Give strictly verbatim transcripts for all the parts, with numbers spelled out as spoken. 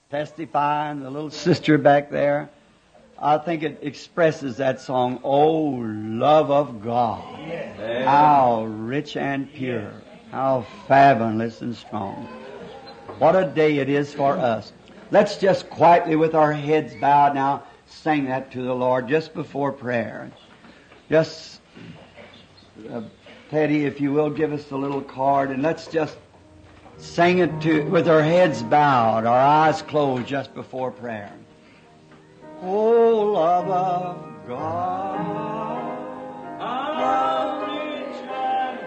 testifying, the little sister back there. I think it expresses that song, "Oh, love of God, how rich and pure, how fabulous and strong." What a day it is for us. Let's just quietly, with our heads bowed now, sing that to the Lord just before prayer. Just, uh, Teddy, if you will, give us the little card, and let's just sing it to with our heads bowed, our eyes closed, just before prayer. Oh, love of God, how rich and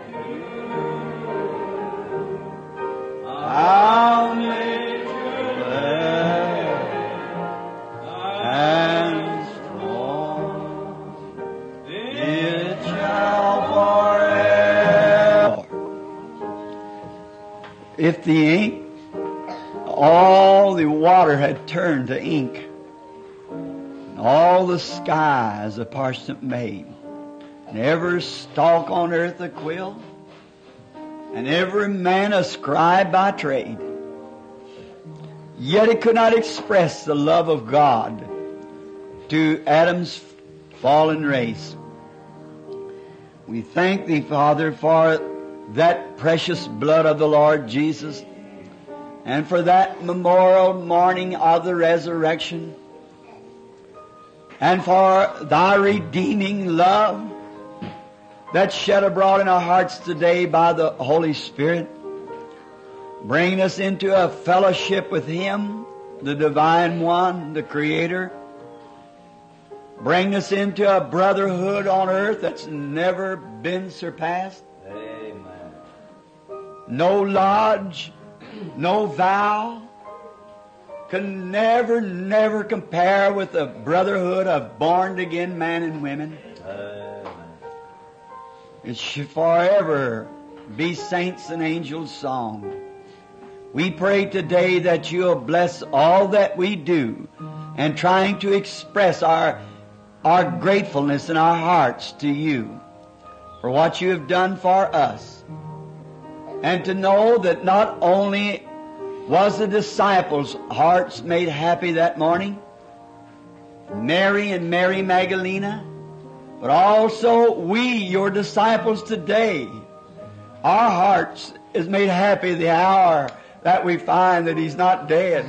pure, how nature and strong, it shall forever. If the ink, all the water had turned to ink, all the skies a parsnip made, and every stalk on earth a quill, and every man a scribe by trade, yet it could not express the love of God to Adam's fallen race. We thank Thee, Father, for that precious blood of the Lord Jesus, and for that memorial morning of the resurrection, and for Thy redeeming love that's shed abroad in our hearts today by the Holy Spirit, bringing us into a fellowship with Him, the Divine One, the Creator, bringing us into a brotherhood on earth that's never been surpassed. Amen. No lodge, no vow can never, never compare with the brotherhood of born-again men and women. Amen. It should forever be saints and angels' song. We pray today that You'll bless all that we do and trying to express our, our gratefulness in our hearts to You for what You have done for us. And to know that not only was the disciples' hearts made happy that morning, Mary and Mary Magdalena, but also we, Your disciples today, our hearts is made happy the hour that we find that He's not dead,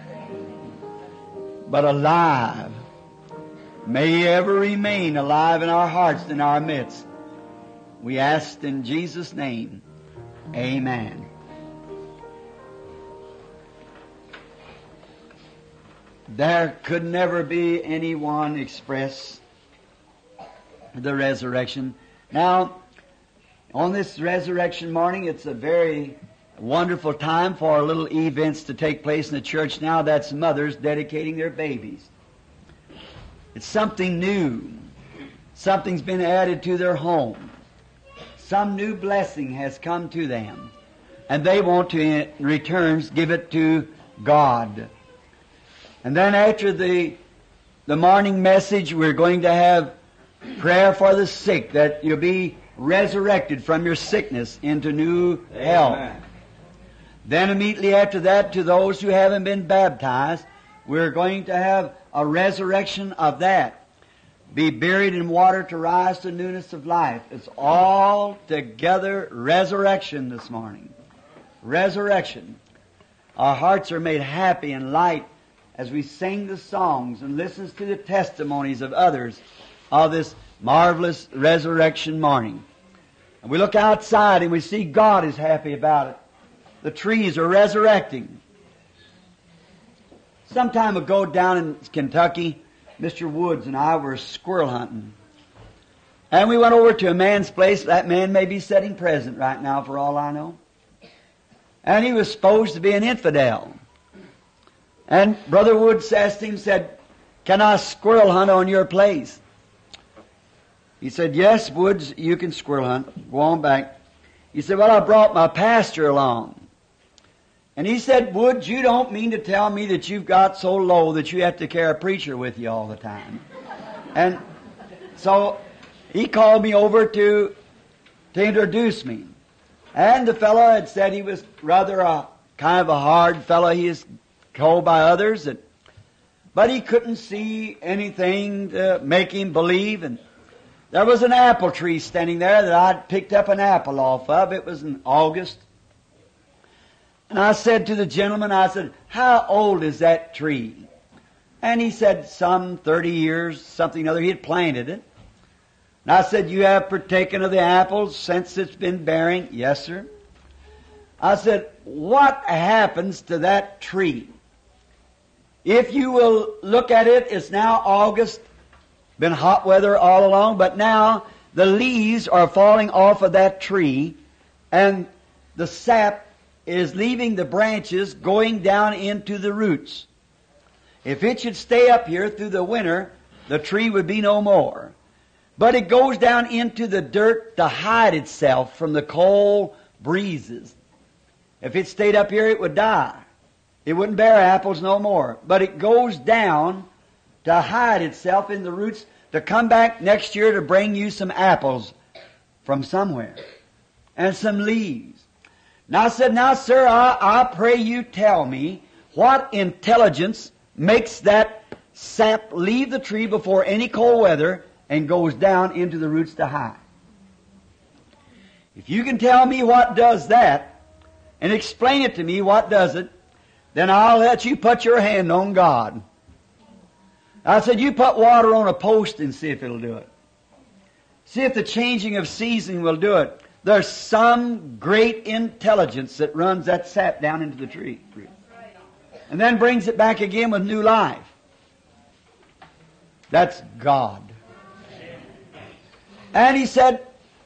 but alive. May He ever remain alive in our hearts, in our midst. We ask in Jesus' name, amen. There could never be anyone express the resurrection. Now, on this resurrection morning, it's a very wonderful time for little events to take place in the church now. That's mothers dedicating their babies. It's something new. Something's been added to their home. Some new blessing has come to them. And they want to, in return, give it to God. And then after the, the morning message, we're going to have prayer for the sick, that you'll be resurrected from your sickness into new health. Amen. Then immediately after that, to those who haven't been baptized, we're going to have a resurrection of that. Be buried in water to rise to newness of life. It's all together resurrection this morning. Resurrection. Our hearts are made happy and light as we sing the songs and listens to the testimonies of others of this marvelous resurrection morning. And we look outside and we see God is happy about it. The trees are resurrecting. Some time ago down in Kentucky, Mister Woods and I were squirrel hunting. And we went over to a man's place. That man may be sitting present right now for all I know. And he was supposed to be an infidel. And Brother Woods asked him, said, "Can I squirrel hunt on your place?" He said, "Yes, Woods, you can squirrel hunt. Go on back." He said, "Well, I brought my pastor along." And he said, "Woods, you don't mean to tell me that you've got so low that you have to carry a preacher with you all the time." And so he called me over to, to introduce me. And the fellow had said he was rather a kind of a hard fellow. He is told by others that, but he couldn't see anything to make him believe. And there was an apple tree standing there that I'd picked up an apple off of. It was in August. And I said to the gentleman, I said, how old is that tree? And he said, some thirty years, something or other. He had planted it. And I said, you have partaken of the apples since it's been bearing? Yes, sir. I said, what happens to that tree? If you will look at it, it's now August, been hot weather all along, but now the leaves are falling off of that tree, and the sap is leaving the branches, going down into the roots. If it should stay up here through the winter, the tree would be no more. But it goes down into the dirt to hide itself from the cold breezes. If it stayed up here, it would die. It wouldn't bear apples no more. But it goes down to hide itself in the roots to come back next year to bring you some apples from somewhere and some leaves. Now I said, now sir, I, I pray you tell me what intelligence makes that sap leave the tree before any cold weather and goes down into the roots to hide. If you can tell me what does that and explain it to me what does it, then I'll let you put your hand on God. I said, you put water on a post and see if it'll do it. See if the changing of season will do it. There's some great intelligence that runs that sap down into the tree. And then brings it back again with new life. That's God. And he said,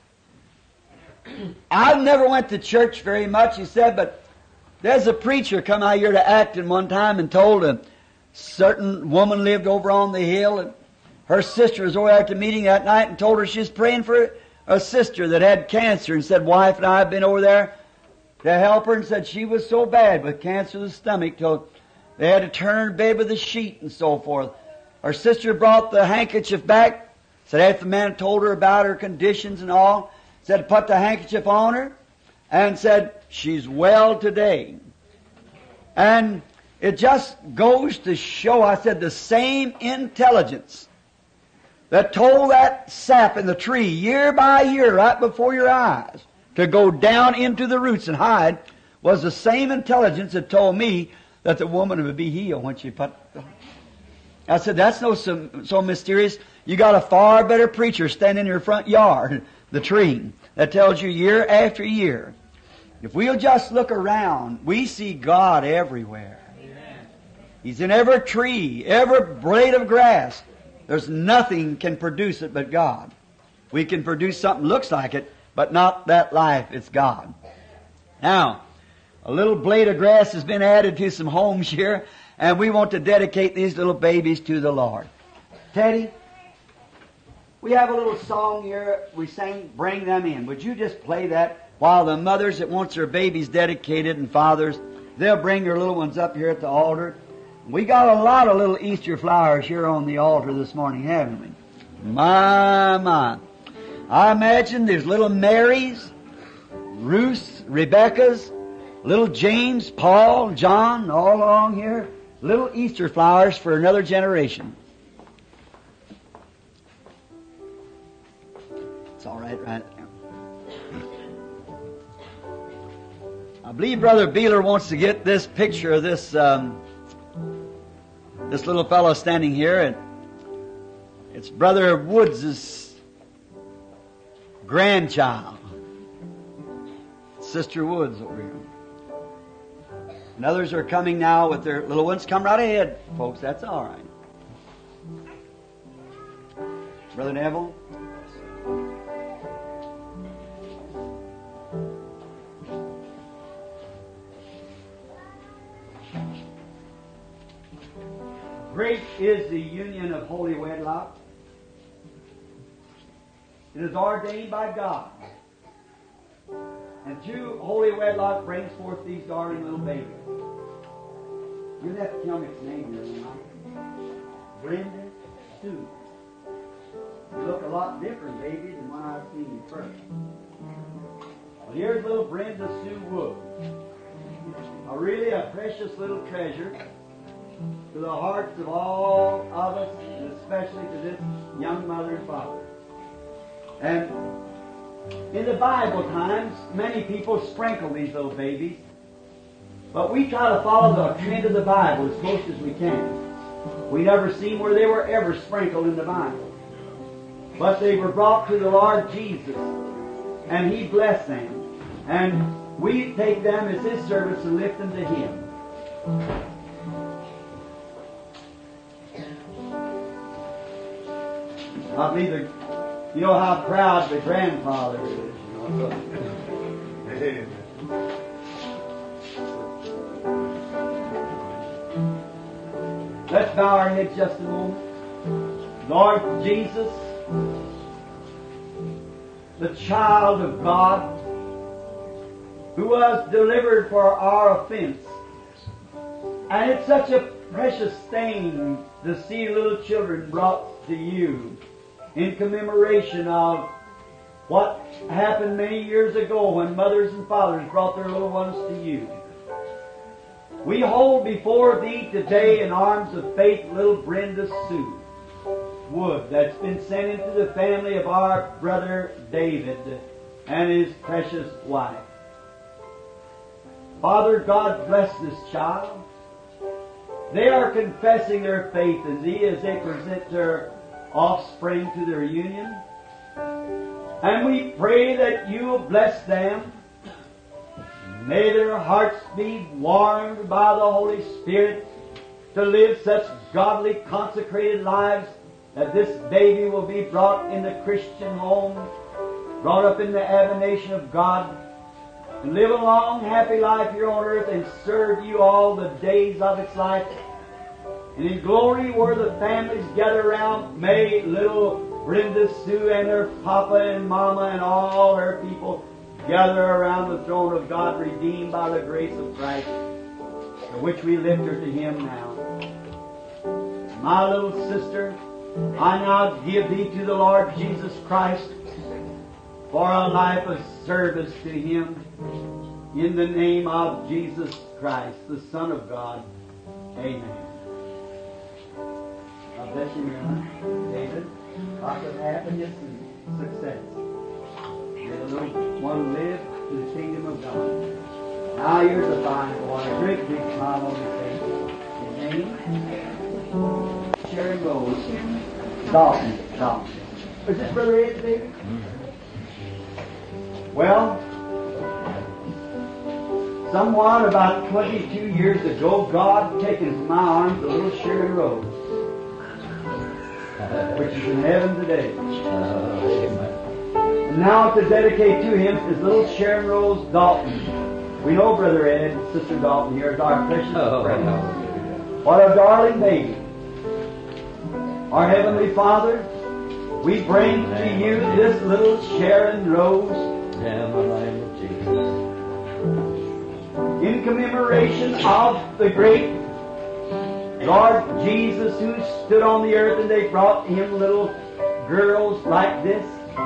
I never went to church very much, he said, but there's a preacher come out here to Acton one time and told a certain woman lived over on the hill, and her sister was over at the meeting that night and told her she was praying for a sister that had cancer, and said, wife and I have been over there to help her, and said she was so bad with cancer of the stomach till they had to turn her in bed with a sheet and so forth. Her sister brought the handkerchief back, said after the man told her about her conditions and all, said put the handkerchief on her, and said she's well today. And it just goes to show, I said, the same intelligence that told that sap in the tree year by year right before your eyes to go down into the roots and hide was the same intelligence that told me that the woman would be healed when she put the... I said, that's no so, so mysterious. You got a far better preacher standing in your front yard, the tree, that tells you year after year. If we'll just look around, we see God everywhere. Amen. He's in every tree, every blade of grass. There's nothing can produce it but God. We can produce something that looks like it, but not that life. It's God. Now, a little blade of grass has been added to some homes here, and we want to dedicate these little babies to the Lord. Teddy, we have a little song here we sang, Bring Them In. Would you just play that while the mothers that wants their babies dedicated and fathers, they'll bring their little ones up here at the altar. We got a lot of little Easter flowers here on the altar this morning, haven't we? My, my. I imagine there's little Marys, Ruths, Rebecca's, little James, Paul, John, all along here. Little Easter flowers for another generation. It's all right, right there. I believe Brother Beeler wants to get this picture of this um, this little fellow standing here. And it's Brother Woods' grandchild. Sister Woods over here. And others are coming now with their little ones. Come right ahead, folks. That's all right. Brother Neville. Great is the union of holy wedlock. It is ordained by God. And through holy wedlock brings forth these darling little babies. You have to tell me its name here, Mike. Brenda Sue. You look a lot different, baby, than when I seen you first. Well, here's little Brenda Sue Wood. A really a precious little treasure. to the hearts of all of us, and especially to this young mother and father. And in the Bible times, many people sprinkle these little babies. But we try to follow the trend of the Bible as close as we can. We never seen where they were ever sprinkled in the Bible. But they were brought to the Lord Jesus, and He blessed them. And we take them as His servants and lift them to Him. I believe that, you know how proud the grandfather is. You know, so. Let's bow our heads just a moment. Lord Jesus, the child of God, who was delivered for our offense. And it's such a precious thing to see little children brought to you in commemoration of what happened many years ago when mothers and fathers brought their little ones to you. We hold before Thee today in arms of faith little Brenda Sue Wood that's been sent into the family of our brother David and his precious wife. Father God, bless this child. They are confessing their faith in Thee as they present their offspring to their union. And we pray that You will bless them. May their hearts be warmed by the Holy Spirit to live such godly, consecrated lives that this baby will be brought in the Christian home, brought up in the admonition of God, and live a long, happy life here on earth and serve You all the days of its life. And in glory where the families gather around, may little Brenda Sue and her papa and mama and all her people gather around the throne of God, redeemed by the grace of Christ, for which we lift her to Him now. My little sister, I now give thee to the Lord Jesus Christ for a life of service to Him, in the name of Jesus Christ, the Son of God. Amen. God bless you, Mary, David. Lots of happiness and success. May the little one live to the kingdom of God. Now here's a fine boy, a great big smile on his face. His name? Sharon Rose. Dalton. Dalton. Is this Brother Ed, David? Well, someone about twenty-two years ago, God taken from my arms the little Sharon Rose, which is in heaven today. And now to dedicate to Him is little Sharon Rose Dalton. We know Brother Ed and Sister Dalton here is our precious friend. What a darling baby. Our Heavenly Father, we bring to You this little Sharon Rose in commemoration of the great Lord Jesus who stood on the earth and they brought Him little girls like this.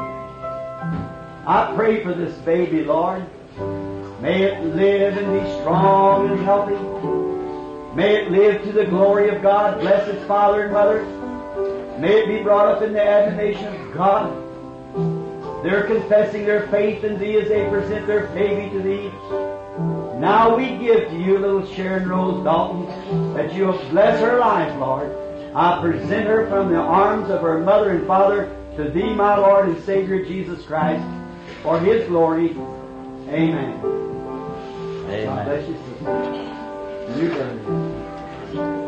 I pray for this baby, Lord. May it live and be strong and healthy. May it live to the glory of God. Bless its father and mother. May it be brought up in the admonition of God. They're confessing their faith in Thee as they present their baby to Thee. Now we give to You little Sharon Rose Dalton, that You will bless her life, Lord. I present her from the arms of her mother and father to Thee, my Lord and Savior Jesus Christ, for His glory. Amen. Amen. God bless you, sister. You brother.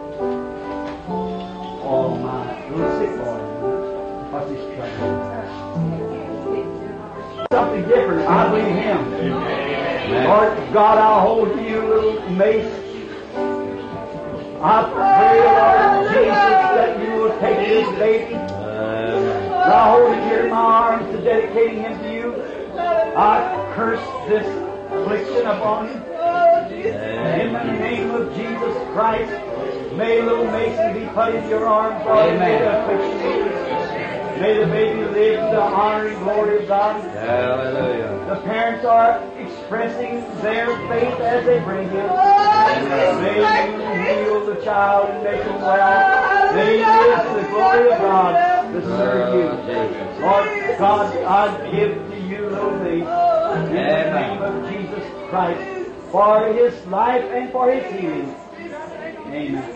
Oh my, little sick boy. What's his trouble? Something different. I believe Him. Amen. Lord God, I'll hold to You, little Mace. I pray, Lord Jesus, that You will take this baby. Amen. I hold it here in my arms to dedicating him to You. I curse this affliction upon him. Amen. In the name of Jesus Christ, may little Mason be put in Your arms, Lord. Amen. May the baby live to the honor and glory of God. Hallelujah. The parents are expressing their faith as they bring Him. May You heal the child and make him well. May He live to the glory of God to serve You. Lord God, I give to You little things in the name of Jesus Christ for His life and for His healing. Amen.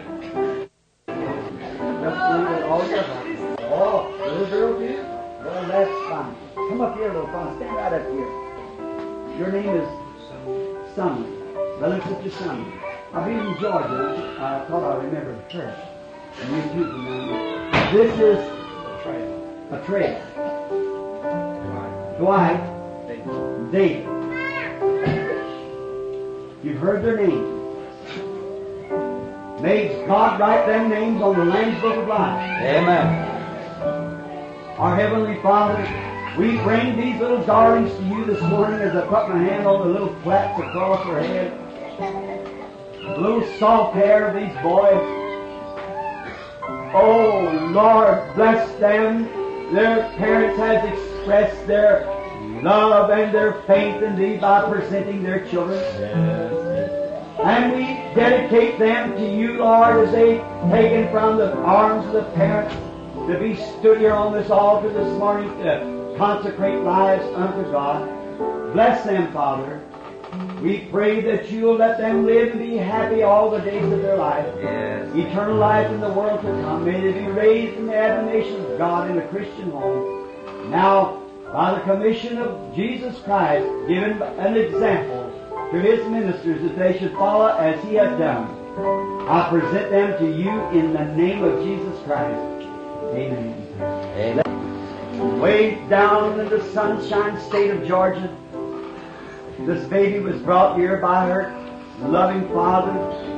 Just leave it all together. Oh, little girl here? Well, that's fine. Come up here, little fella. Stand right up here. Your name is Sonny. Brother and Sister Sonny. I've been in Georgia. I thought I remembered her. And you too from down there. This is a trail. Dwight. David. You've heard their names. May God write them names on the Lamb's Book of Life. Amen. Our Heavenly Father, we bring these little darlings to You this morning as I put my hand on the little flaps across her head. The little soft hair of these boys. Oh, Lord, bless them. Their parents has expressed their love and their faith in Thee by presenting their children. And we dedicate them to You, Lord, as they taken from the arms of the parents to be stood here on this altar this morning to consecrate lives unto God. Bless them, Father. We pray that You'll let them live and be happy all the days of their life. Yes. Eternal life in the world to come. May they be raised in the admonition of God in a Christian home. Now, by the commission of Jesus Christ, given an example to His ministers that they should follow as He has done, I present them to You in the name of Jesus Christ. Amen. Amen. Way down in the sunshine state of Georgia, this baby was brought here by her loving father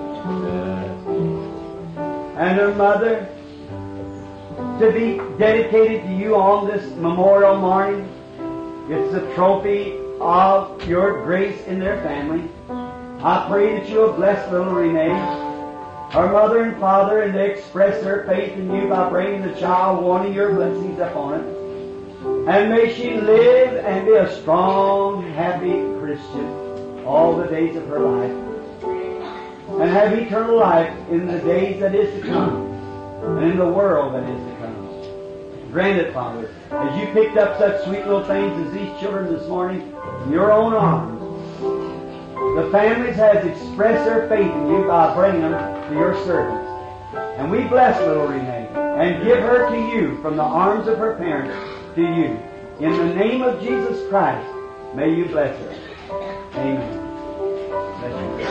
and her mother to be dedicated to You on this memorial morning. It's a trophy of Your grace in their family. I pray that You'll bless little Renee, her mother and father, and they express their faith in You by bringing the child, wanting Your blessings upon it. And may she live and be a strong, happy Christian all the days of her life, and have eternal life in the days that is to come, and in the world that is to come. Grant it, Father, as You picked up such sweet little things as these children this morning in Your own arms. The families has expressed their faith in You by bringing them to Your servants. And we bless little Renee and give her to You from the arms of her parents to You. In the name of Jesus Christ, may You bless her. Amen. Bless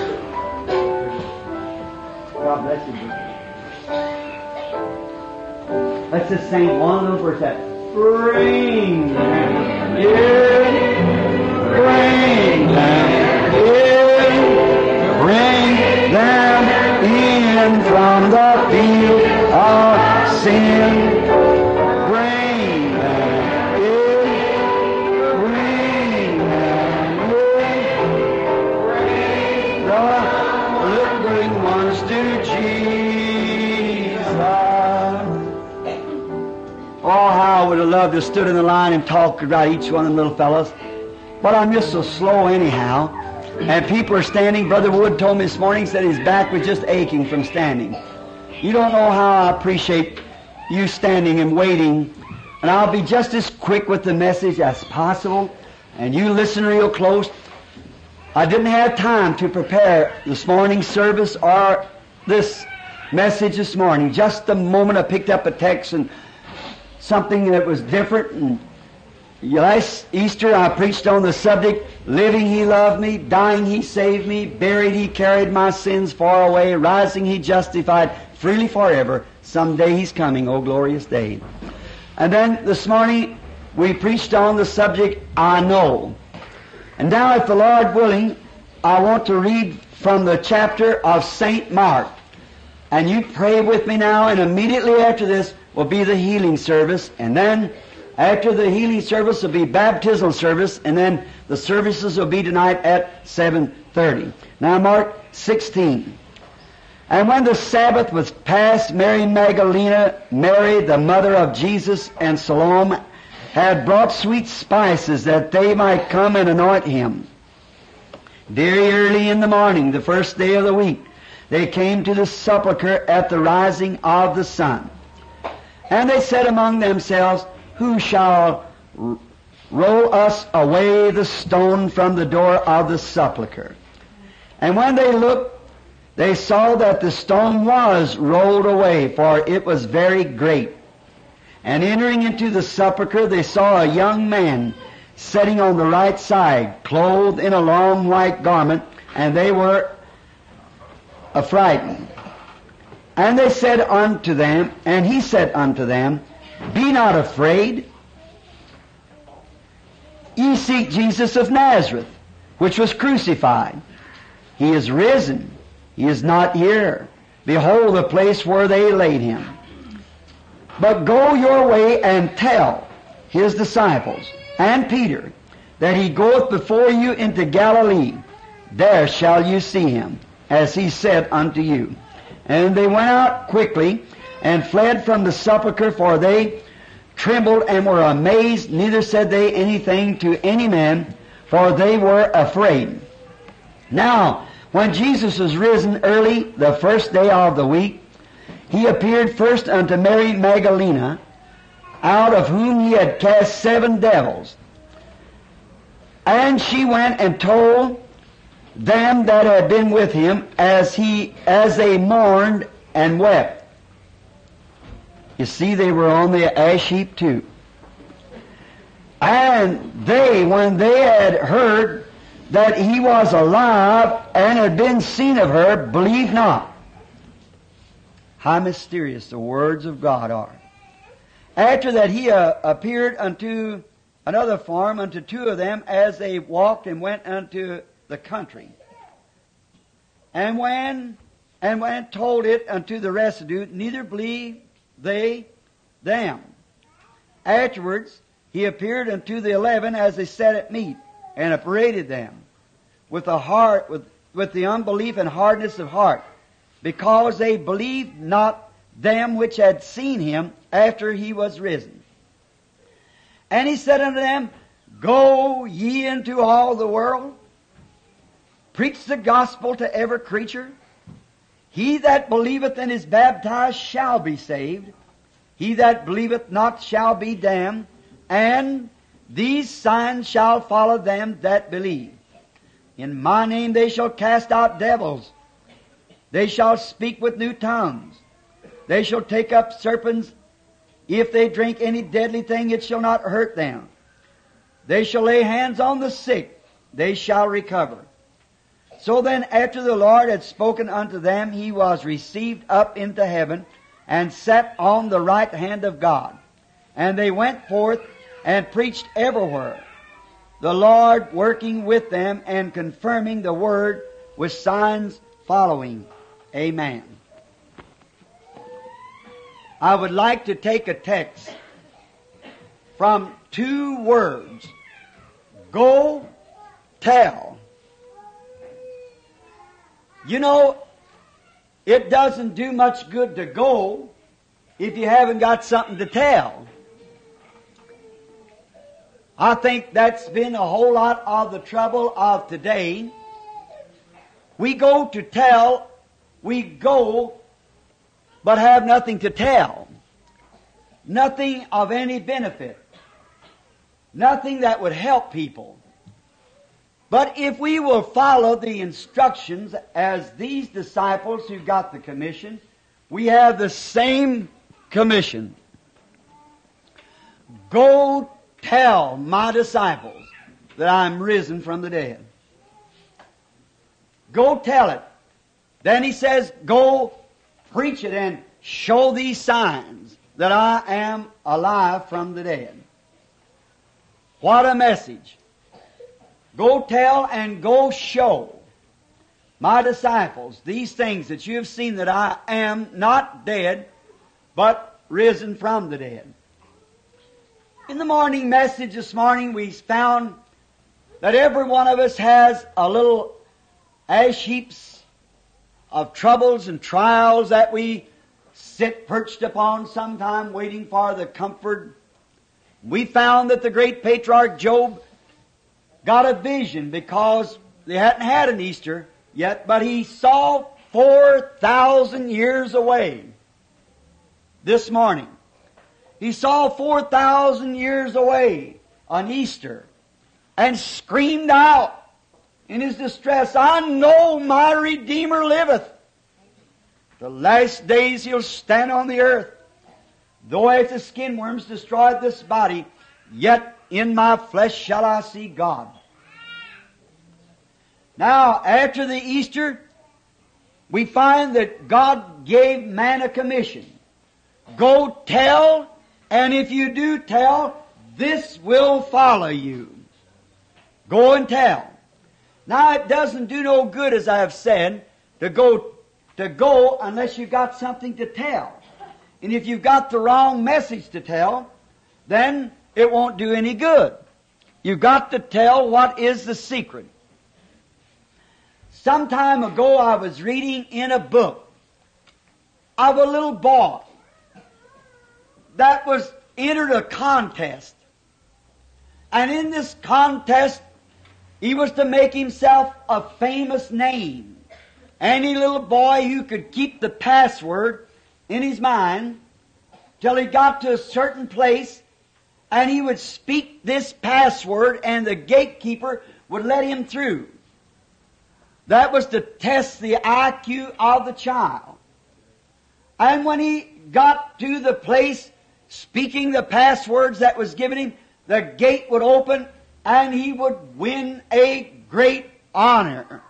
you. God bless you. Let's just sing one little verse that bring them in, bring them in, bring them in from the field of sin. Bring them in, bring them in, bring the little green ones to Jesus. Oh, how I would have loved to have stood in the line and talked about each one of them little fellows. But I'm just so slow anyhow. And people are standing. Brother Wood told me this morning, said his back was just aching from standing. You don't know how I appreciate you standing and waiting. And I'll be just as quick with the message as possible. And you listen real close. I didn't have time to prepare this morning's service or this message this morning. Just the moment I picked up a text and something that was different. And last Easter I preached on the subject, living He loved me, dying He saved me, buried He carried my sins far away, rising He justified freely forever. Someday He's coming, oh glorious day. And then this morning we preached on the subject, I know. And now, if the Lord willing, I want to read from the chapter of Saint Mark. And you pray with me now, and immediately after this will be the healing service, and then after the healing service will be baptismal service, and then the services will be tonight at seven thirty. Now Mark sixteen. And when the Sabbath was past, Mary Magdalene, Mary the mother of Jesus, and Salome had brought sweet spices that they might come and anoint Him. very early in the morning, the first day of the week, they came to the sepulchre at the rising of the sun. And they said among themselves, Who shall r- roll us away the stone from the door of the sepulchre? And when they looked, they saw that the stone was rolled away, for it was very great. And entering into the sepulchre, they saw a young man sitting on the right side, clothed in a long white garment, and they were affrighted. And they said unto them, and he said unto them, Be not afraid. Ye seek Jesus of Nazareth, which was crucified. He is risen. He is not here. Behold the place where they laid him. But go your way and tell his disciples and Peter that he goeth before you into Galilee. There shall you see him, as he said unto you. And they went out quickly and fled from the sepulchre, for they trembled and were amazed, neither said they anything to any man, for they were afraid. Now, when Jesus was risen early the first day of the week, he appeared first unto Mary Magdalene, out of whom he had cast seven devils. And she went and told them that had been with him, as he as they mourned and wept. You see, they were on the ash heap too. And they, when they had heard that he was alive and had been seen of her, believed not. How mysterious the words of God are. After that he uh, appeared unto another form, unto two of them, as they walked and went unto the country. And when and when told it unto the residue, neither believed they them. Afterwards he appeared unto the eleven as they sat at meat, and upbraided them with the heart with, with the unbelief and hardness of heart, because they believed not them which had seen him after he was risen. And he said unto them, Go ye into all the world, preach the gospel to every creature. He that believeth and is baptized shall be saved. He that believeth not shall be damned. And these signs shall follow them that believe. In my name they shall cast out devils. They shall speak with new tongues. They shall take up serpents. If they drink any deadly thing, it shall not hurt them. They shall lay hands on the sick. They shall recover. So then, after the Lord had spoken unto them, he was received up into heaven and sat on the right hand of God. And they went forth and preached everywhere, the Lord working with them and confirming the word with signs following. Amen. I would like to take a text from two words. Go tell. You know, it doesn't do much good to go if you haven't got something to tell. I think that's been a whole lot of the trouble of today. We go to tell, we go, but have nothing to tell. Nothing of any benefit. Nothing that would help people. But if we will follow the instructions as these disciples who got the commission, we have the same commission. Go tell my disciples that I'm risen from the dead. Go tell it. Then he says, go preach it and show these signs that I am alive from the dead. What a message. Go tell and go show my disciples these things that you have seen, that I am not dead, but risen from the dead. In the morning message this morning, we found that every one of us has a little ash heaps of troubles and trials that we sit perched upon sometime waiting for the comfort. We found that the great patriarch Job got a vision because They hadn't had an Easter yet, but he saw four thousand years away this morning. He saw four thousand years away on Easter and screamed out in his distress, I know my Redeemer liveth. The last days he'll stand on the earth. Though as the skin worms destroyed this body, yet in my flesh shall I see God. Now, after the Easter, we find that God gave man a commission. Go tell, and if you do tell, this will follow you. Go and tell. Now, it doesn't do no good, as I have said, to go, to go unless you've got something to tell. And if you've got the wrong message to tell, then it won't do any good. You've got to tell what is the secret. Some time ago I was reading in a book of a little boy that was entered a contest. And in this contest, he was to make himself a famous name. Any little boy who could keep the password in his mind till he got to a certain place, and he would speak this password, and the gatekeeper would let him through. That was to test the I Q of the child. And when he got to the place speaking the passwords that was given him, the gate would open and he would win a great honor.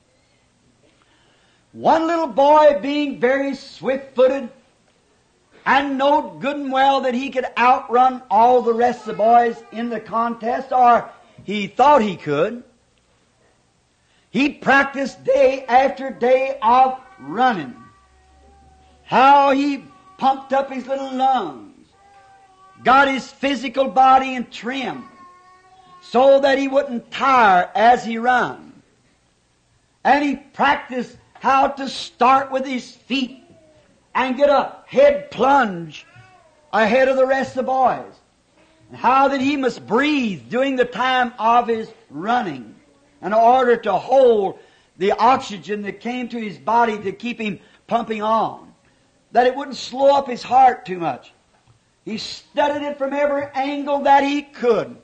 One little boy, being very swift-footed and knowed good and well that he could outrun all the rest of the boys in the contest, or he thought he could, he practiced day after day of running. How he pumped up his little lungs, got his physical body in trim, so that he wouldn't tire as he ran. And he practiced how to start with his feet and get a head plunge ahead of the rest of the boys. And how that he must breathe during the time of his running in order to hold the oxygen that came to his body to keep him pumping on, that it wouldn't slow up his heart too much. He studied it from every angle that he could.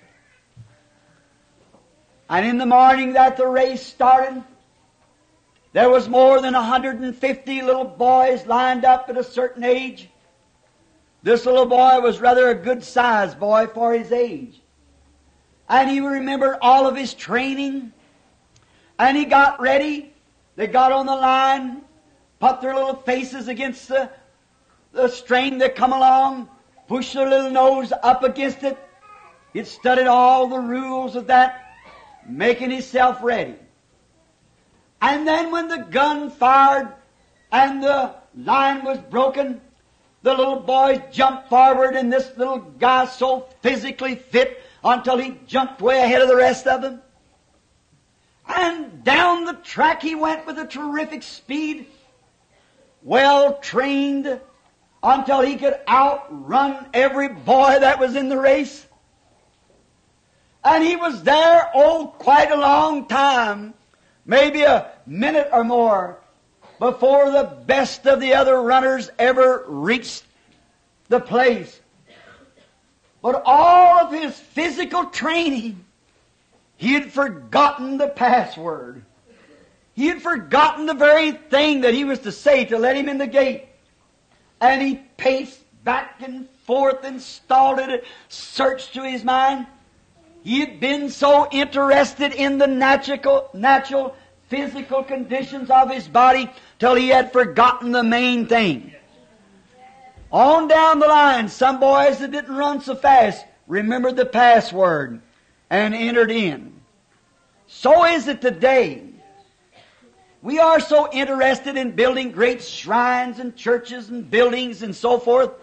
And in the morning that the race started, there was more than one hundred fifty little boys lined up at a certain age. This little boy was rather a good-sized boy for his age. And he remembered all of his training. And he got ready. They got on the line, put their little faces against the, the string that come along, pushed their little nose up against it. He'd studied all the rules of that, making himself ready. And then when the gun fired and the line was broken, the little boys jumped forward, and this little guy so physically fit until he jumped way ahead of the rest of them. And down the track he went with a terrific speed, well trained, until he could outrun every boy that was in the race. And he was there, oh, quite a long time, maybe a minute or more, before the best of the other runners ever reached the place. But all of his physical training, he had forgotten the password. He had forgotten the very thing that he was to say to let him in the gate. And he paced back and forth and stalled it, searched to his mind. He had been so interested in the natural, natural physical conditions of his body till he had forgotten the main thing. On down the line, some boys that didn't run so fast remembered the password and entered in. So is it today. We are so interested in building great shrines and churches and buildings and so forth,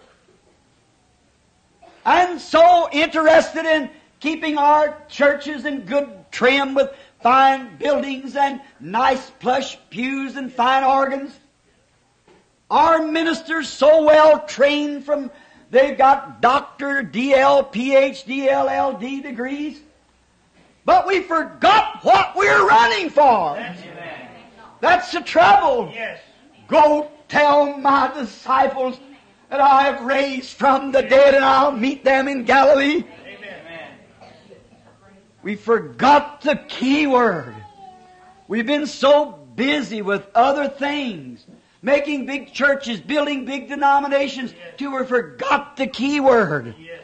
and so interested in keeping our churches in good trim with fine buildings and nice plush pews and fine organs. Our ministers so well trained from, they've got doctor, D L, P H D, L L D degrees. But we forgot what we're running for. That's the trouble. Yes. Go tell my disciples that I have raised from the dead, and I'll meet them in Galilee. Amen. We forgot the key word. We've been so busy with other things, making big churches, building big denominations, till we forgot the key word. Yes.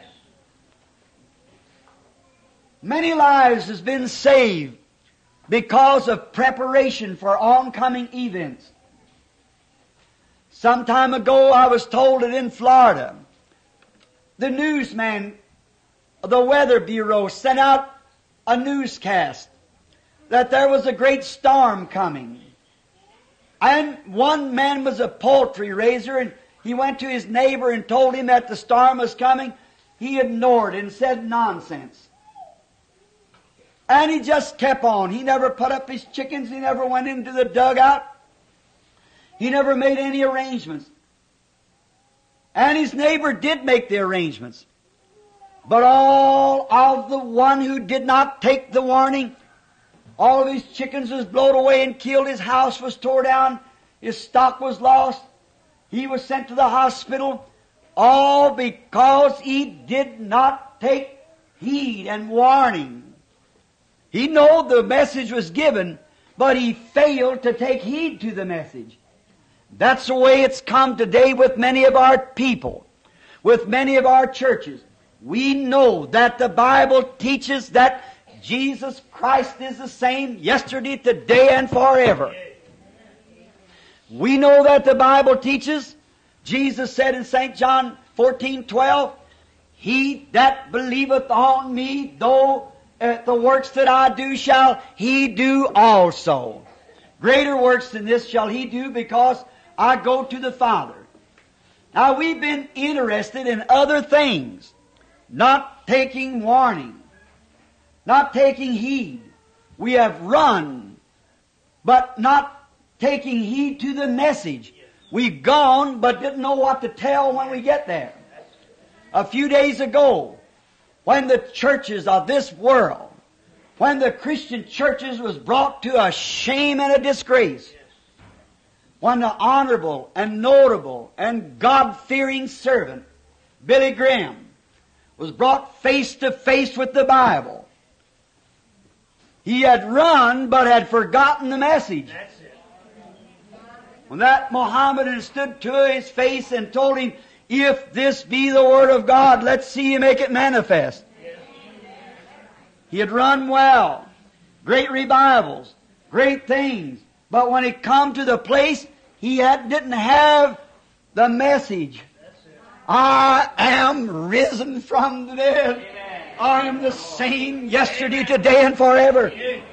Many lives has been saved because of preparation for oncoming events. Some time ago I was told that in Florida, the newsman, the Weather Bureau, sent out a newscast that there was a great storm coming. And one man was a poultry raiser, and he went to his neighbor and told him that the storm was coming. He ignored it and said nonsense. And he just kept on. He never put up his chickens. He never went into the dugout. He never made any arrangements. And his neighbor did make the arrangements. But all of the one who did not take the warning, all of his chickens was blown away and killed. His house was tore down. His stock was lost. He was sent to the hospital. All because he did not take heed and warning. He knew the message was given, but he failed to take heed to the message. That's the way it's come today with many of our people, with many of our churches. We know that the Bible teaches that Jesus Christ is the same yesterday, today, and forever. We know that the Bible teaches, Jesus said in Saint John fourteen twelve, He that believeth on me, though uh, the works that I do shall he do also. Greater works than this shall he do, because I go to the Father. Now we've been interested in other things, not taking warning, not taking heed. We have run, but not taking heed to the message. We've gone, but didn't know what to tell when we get there. A few days ago, when the churches of this world, when the Christian churches was brought to a shame and a disgrace, when the honorable and notable and God-fearing servant, Billy Graham, was brought face to face with the Bible, he had run but had forgotten the message. When that Mohammedan stood to his face and told him, if this be the Word of God, let's see you make it manifest. He had run well, great revivals, great things. But when he come to the place, he had, didn't have the message. I am risen from the dead. I am the same yesterday, today, and forever.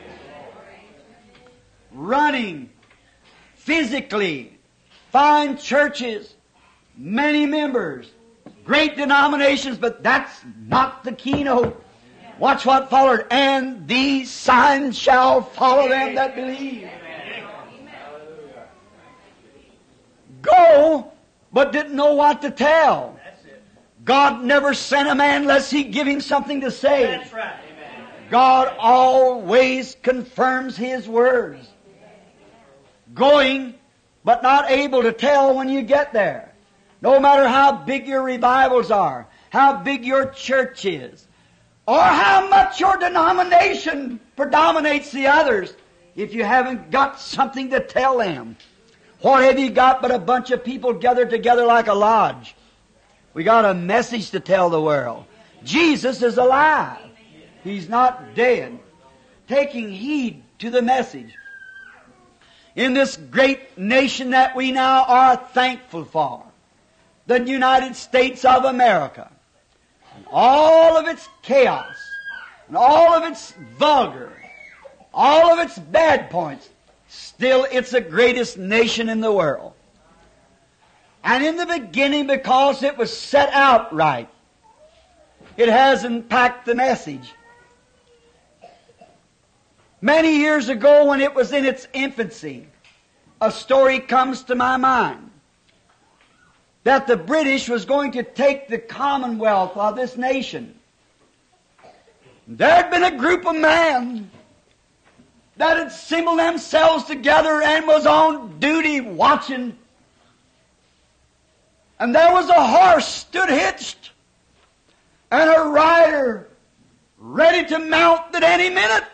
Running physically, fine churches, many members, great denominations, but that's not the keynote. Watch what followed. And these signs shall follow them that believe. Go, but didn't know what to tell. God never sent a man unless He give him something to say. That's right. God always confirms His words. Going, but not able to tell when you get there. No matter how big your revivals are, how big your church is, or how much your denomination predominates the others, if you haven't got something to tell them. What have you got but a bunch of people gathered together like a lodge? We got a message to tell the world. Jesus is alive. He's not dead. Taking heed to the message. In this great nation that we now are thankful for, the United States of America, and all of its chaos, and all of its vulgar, all of its bad points, still it's the greatest nation in the world. And in the beginning, because it was set out right, it hasn't packed the message. Many years ago, when it was in its infancy, a story comes to my mind that the British was going to take the commonwealth of this nation. There had been a group of men that had assembled themselves together and was on duty watching. And there was a horse stood hitched and a rider ready to mount at any minute.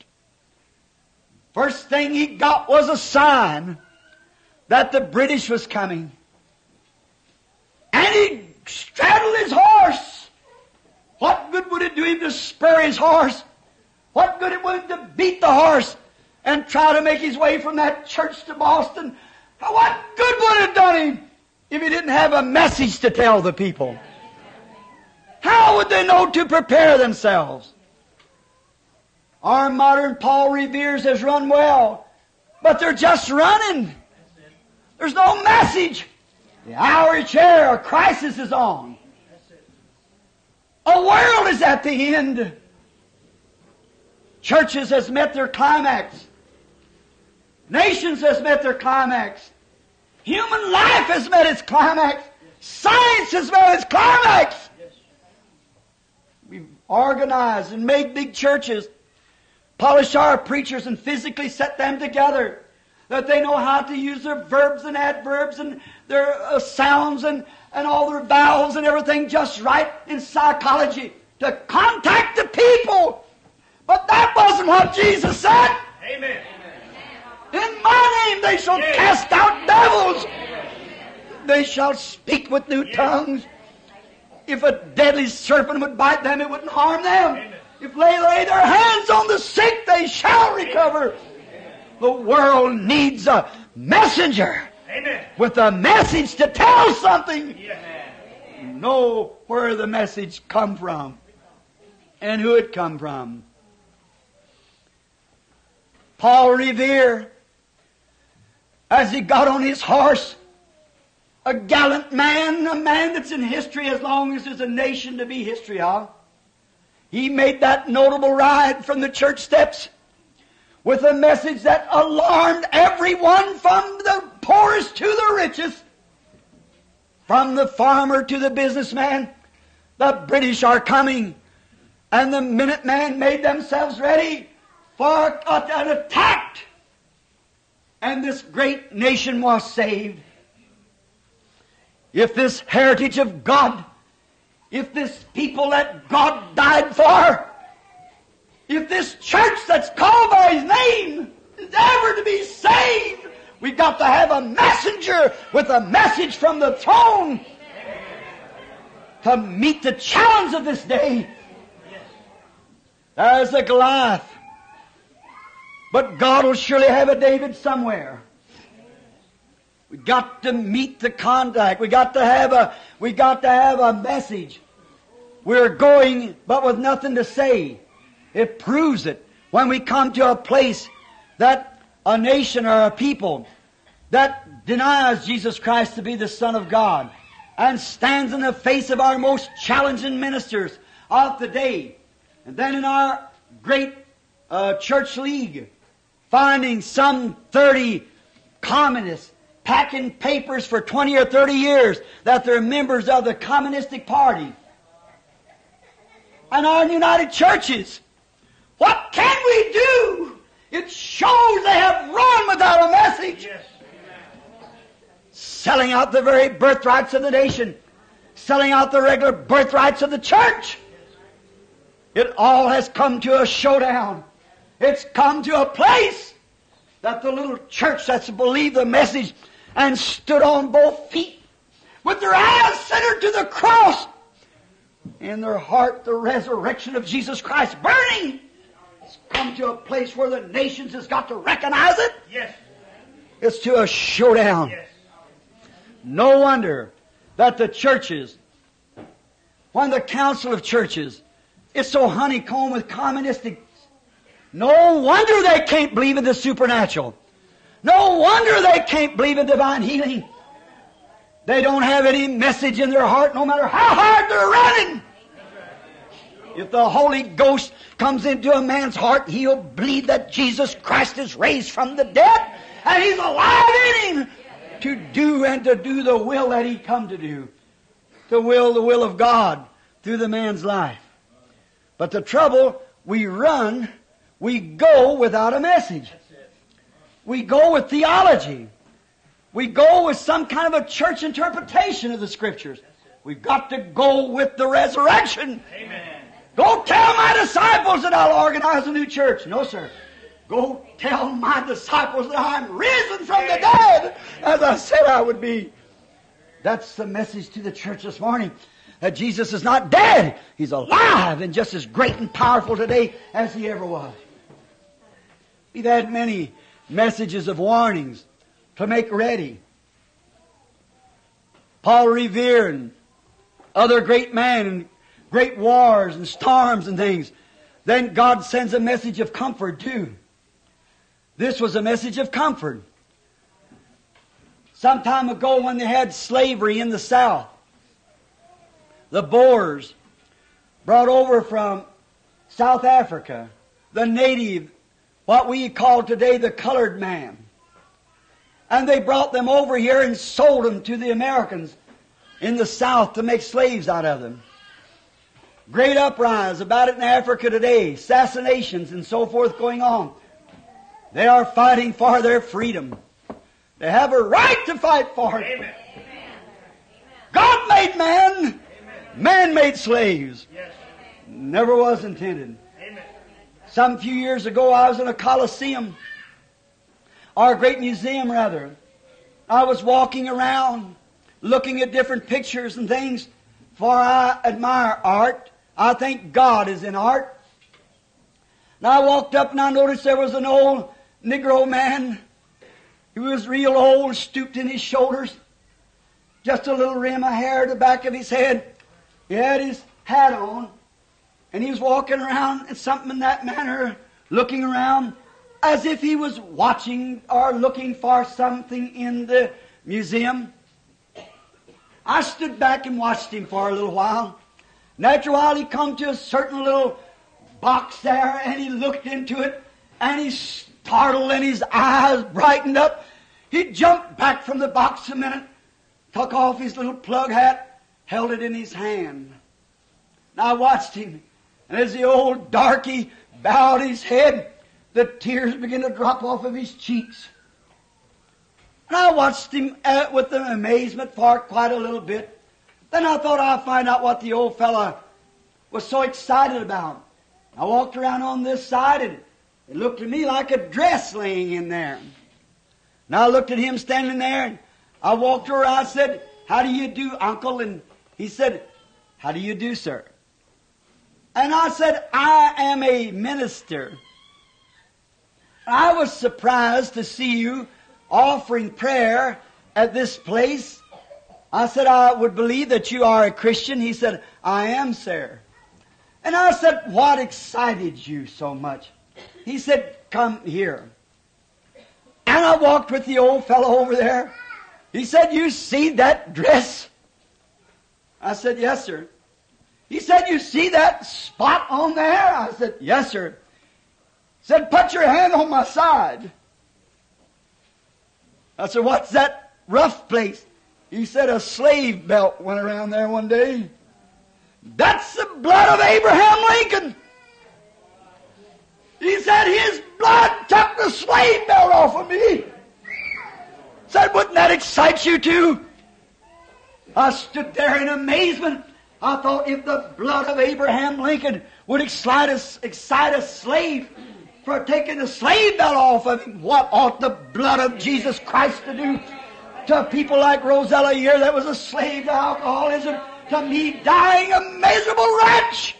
First thing he got was a sign that the British was coming. And he straddled his horse. What good would it do him to spur his horse? What good it would him to beat the horse and try to make his way from that church to Boston? What good would it have done him if he didn't have a message to tell the people? How would they know to prepare themselves? Our modern Paul Revere's has run well, but they're just running. There's no message. The hour is here. A crisis is on. A world is at the end. Churches has met their climax. Nations has met their climax. Human life has met its climax. Science has met its climax. We've organized and made big churches, polished our preachers and physically set them together, that they know how to use their verbs and adverbs and their uh, sounds and, and all their vowels and everything just right in psychology to contact the people. But that wasn't what Jesus said. Amen. In my name they shall Yes. cast out devils. They shall speak with new tongues. If a deadly serpent would bite them, it wouldn't harm them. Amen. If they lay their hands on the sick, they shall recover. The world needs a messenger Amen. with a message to tell something. Yes. Know where the message come from and who it come from. Paul Revere, as he got on his horse, a gallant man, a man that's in history as long as there's a nation to be history of, he made that notable ride from the church steps with a message that alarmed everyone from the poorest to the richest, from the farmer to the businessman. The British are coming, and the Minutemen made themselves ready for an attack, and this great nation was saved. If this heritage of God, if this people that God died for, if this church that's called by His name is ever to be saved, we've got to have a messenger with a message from the throne to meet the challenge of this day. There's a Goliath, but God will surely have a David somewhere. We got to meet the contact. We got to have a. We got to have a message. We're going, but with nothing to say. It proves it when we come to a place that a nation or a people that denies Jesus Christ to be the Son of God and stands in the face of our most challenging ministers of the day, and then in our great uh, church league, finding some thirty communists packing papers for twenty or thirty years that they're members of the Communistic Party. And our united churches, what can we do? It shows they have run without a message. Yes. Selling out the very birthrights of the nation. Selling out the regular birthrights of the church. It all has come to a showdown. It's come to a place that the little church that's believed the message and stood on both feet with their eyes centered to the cross, in their heart the resurrection of Jesus Christ burning. It's come to a place where the nations has got to recognize it. Yes. It's to a showdown. Yes. No wonder that the churches, when the council of churches is so honeycombed with communistic, no wonder they can't believe in the supernatural. No wonder they can't believe in divine healing. They don't have any message in their heart, no matter how hard they're running. If the Holy Ghost comes into a man's heart, he'll believe that Jesus Christ is raised from the dead, and He's alive in him to do and to do the will that He come to do. To will the will of God through the man's life. But the trouble, we run, we go without a message. We go with theology. We go with some kind of a church interpretation of the Scriptures. We've got to go with the resurrection. Amen. Go tell my disciples that I'll organize a new church. No, sir. Go tell my disciples that I'm risen from the dead, as I said I would be. That's the message to the church this morning. That Jesus is not dead. He's alive and just as great and powerful today as He ever was. We've had many messages of warnings to make ready. Paul Revere and other great men and great wars and storms and things. Then God sends a message of comfort too. This was a message of comfort. Some time ago when they had slavery in the South, the Boers brought over from South Africa the native, what we call today the colored man. And they brought them over here and sold them to the Americans in the South to make slaves out of them. Great uprisings about it in Africa today, assassinations and so forth going on. They are fighting for their freedom. They have a right to fight for it. Amen. God made man. Amen. Man made slaves. Yes. Never was intended. Amen. Some few years ago I was in a Coliseum, or a great museum rather. I was walking around looking at different pictures and things, for I admire art. I think God is in art. And I walked up and I noticed there was an old Negro man. He was real old, stooped in his shoulders. Just a little rim of hair at the back of his head. He had his hat on. And he was walking around in something in that manner, looking around as if he was watching or looking for something in the museum. I stood back and watched him for a little while. And after a while he come to a certain little box there and he looked into it and he startled and his eyes brightened up. He jumped back from the box a minute, took off his little plug hat, held it in his hand. And I watched him, and as the old darky bowed his head, the tears began to drop off of his cheeks. And I watched him uh, with an amazement for quite a little bit. Then I thought I'd find out what the old fella was so excited about. I walked around on this side and it looked to me like a dress laying in there. And I looked at him standing there and I walked over. I said, "How do you do, Uncle?" And he said, "How do you do, sir?" And I said, "I am a minister. I was surprised to see you offering prayer at this place." I said, "I would believe that you are a Christian." He said, "I am, sir." And I said, "What excited you so much?" He said, "Come here." And I walked with the old fellow over there. He said, "You see that dress?" I said, "Yes, sir." He said, "You see that spot on there?" I said, "Yes, sir." He said, "Put your hand on my side." I said, "What's that rough place?" He said, "A slave belt went around there one day." "That's the blood of Abraham Lincoln." He said, "His blood took the slave belt off of me." Said, "Wouldn't that excite you too?" I stood there in amazement. I thought, if the blood of Abraham Lincoln would excite a, excite a slave for taking the slave belt off of him, what ought the blood of Jesus Christ to do to people like Rosella here that was a slave to alcoholism, to me dying a miserable wretch?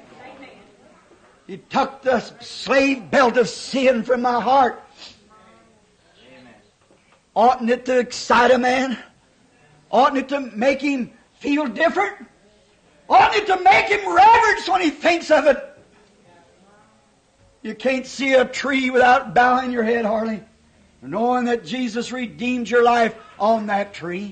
He took the slave belt of sin from my heart. Amen. Oughtn't it to excite a man? Oughtn't it to make him feel different? Oughtn't it to make him reverence when he thinks of it? You can't see a tree without bowing your head, hardly, knowing that Jesus redeemed your life on that tree.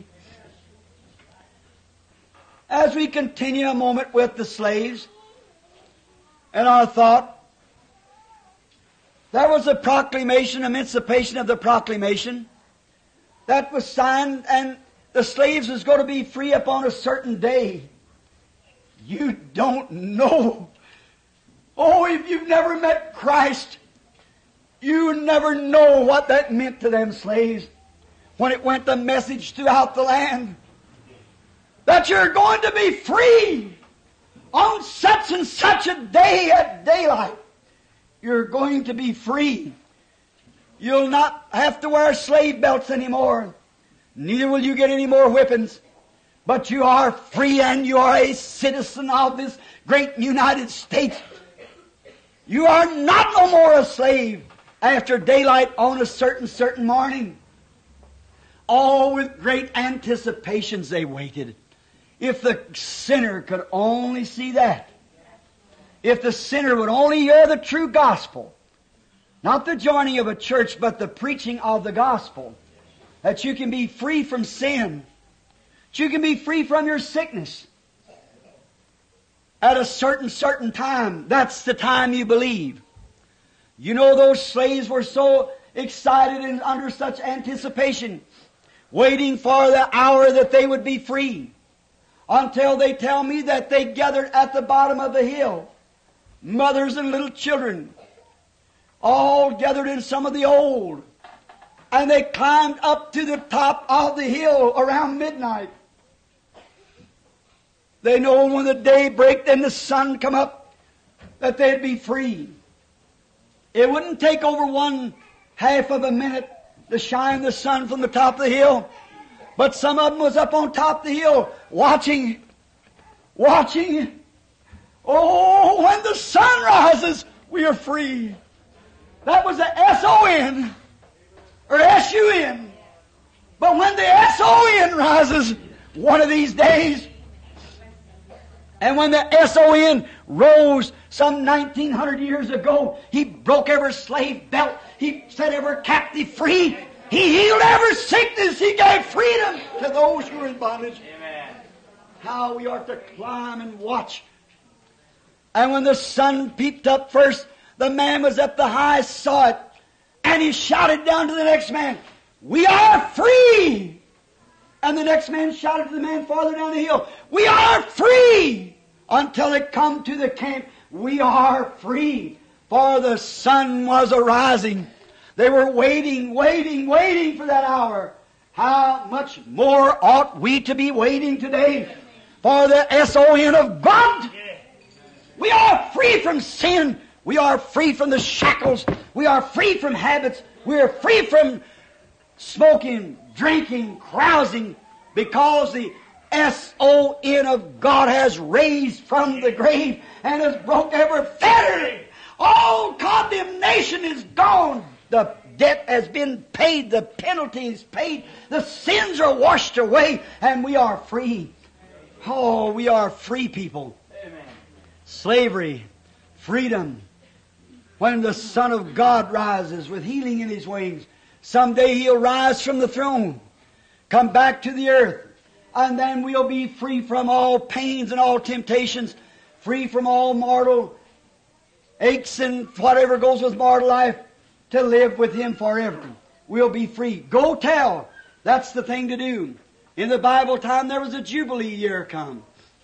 As we continue a moment with the slaves, and I thought, there was a proclamation, emancipation of the proclamation, that was signed, and the slaves was going to be free upon a certain day. You don't know Oh, if you've never met Christ, you never know what that meant to them slaves when it went the message throughout the land that you're going to be free on such and such a day at daylight. You're going to be free. You'll not have to wear slave belts anymore. Neither will you get any more whippings. But you are free and you are a citizen of this great United States. You are not no more a slave after daylight on a certain, certain morning. All with great anticipations they waited. If the sinner could only see that. If the sinner would only hear the true gospel. Not the joining of a church, but the preaching of the gospel. That you can be free from sin. That you can be free from your sickness. At a certain, certain time. That's the time you believe. You know, those slaves were so excited and under such anticipation, waiting for the hour that they would be free, until they tell me that they gathered at the bottom of the hill, mothers and little children, all gathered in some of the old, and they climbed up to the top of the hill around midnight. They know when the day break and the sun come up that they'd be free. It wouldn't take over one half of a minute to shine the sun from the top of the hill. But some of them was up on top of the hill watching, watching. Oh, when the sun rises, we are free. That was the S O N or S U N. But when the S O N rises one of these days, and when the S O N rose some nineteen hundred years ago, He broke every slave belt. He set every captive free. He healed every sickness. He gave freedom to those who were in bondage. Amen. How we ought to climb and watch. And when the sun peeped up first, the man was up the highest, saw it, and he shouted down to the next man, "We are free!" And the next man shouted to the man farther down the hill, "We are free!" Until it come to the camp, "We are free!" For the sun was arising. They were waiting, waiting, waiting for that hour. How much more ought we to be waiting today for the S O N of God? We are free from sin. We are free from the shackles. We are free from habits. We are free from smoking, drinking, carousing, because the S O N of God has raised from the grave and has broke every fetter. All condemnation is gone. The debt has been paid. The penalty is paid. The sins are washed away, and we are free. Oh, we are free people. Amen. Slavery, freedom. When the Son of God rises with healing in His wings, someday He'll rise from the throne, come back to the earth, and then we'll be free from all pains and all temptations, free from all mortal aches and whatever goes with mortal life, to live with Him forever. We'll be free. Go tell. That's the thing to do. In the Bible time, there was a Jubilee year come.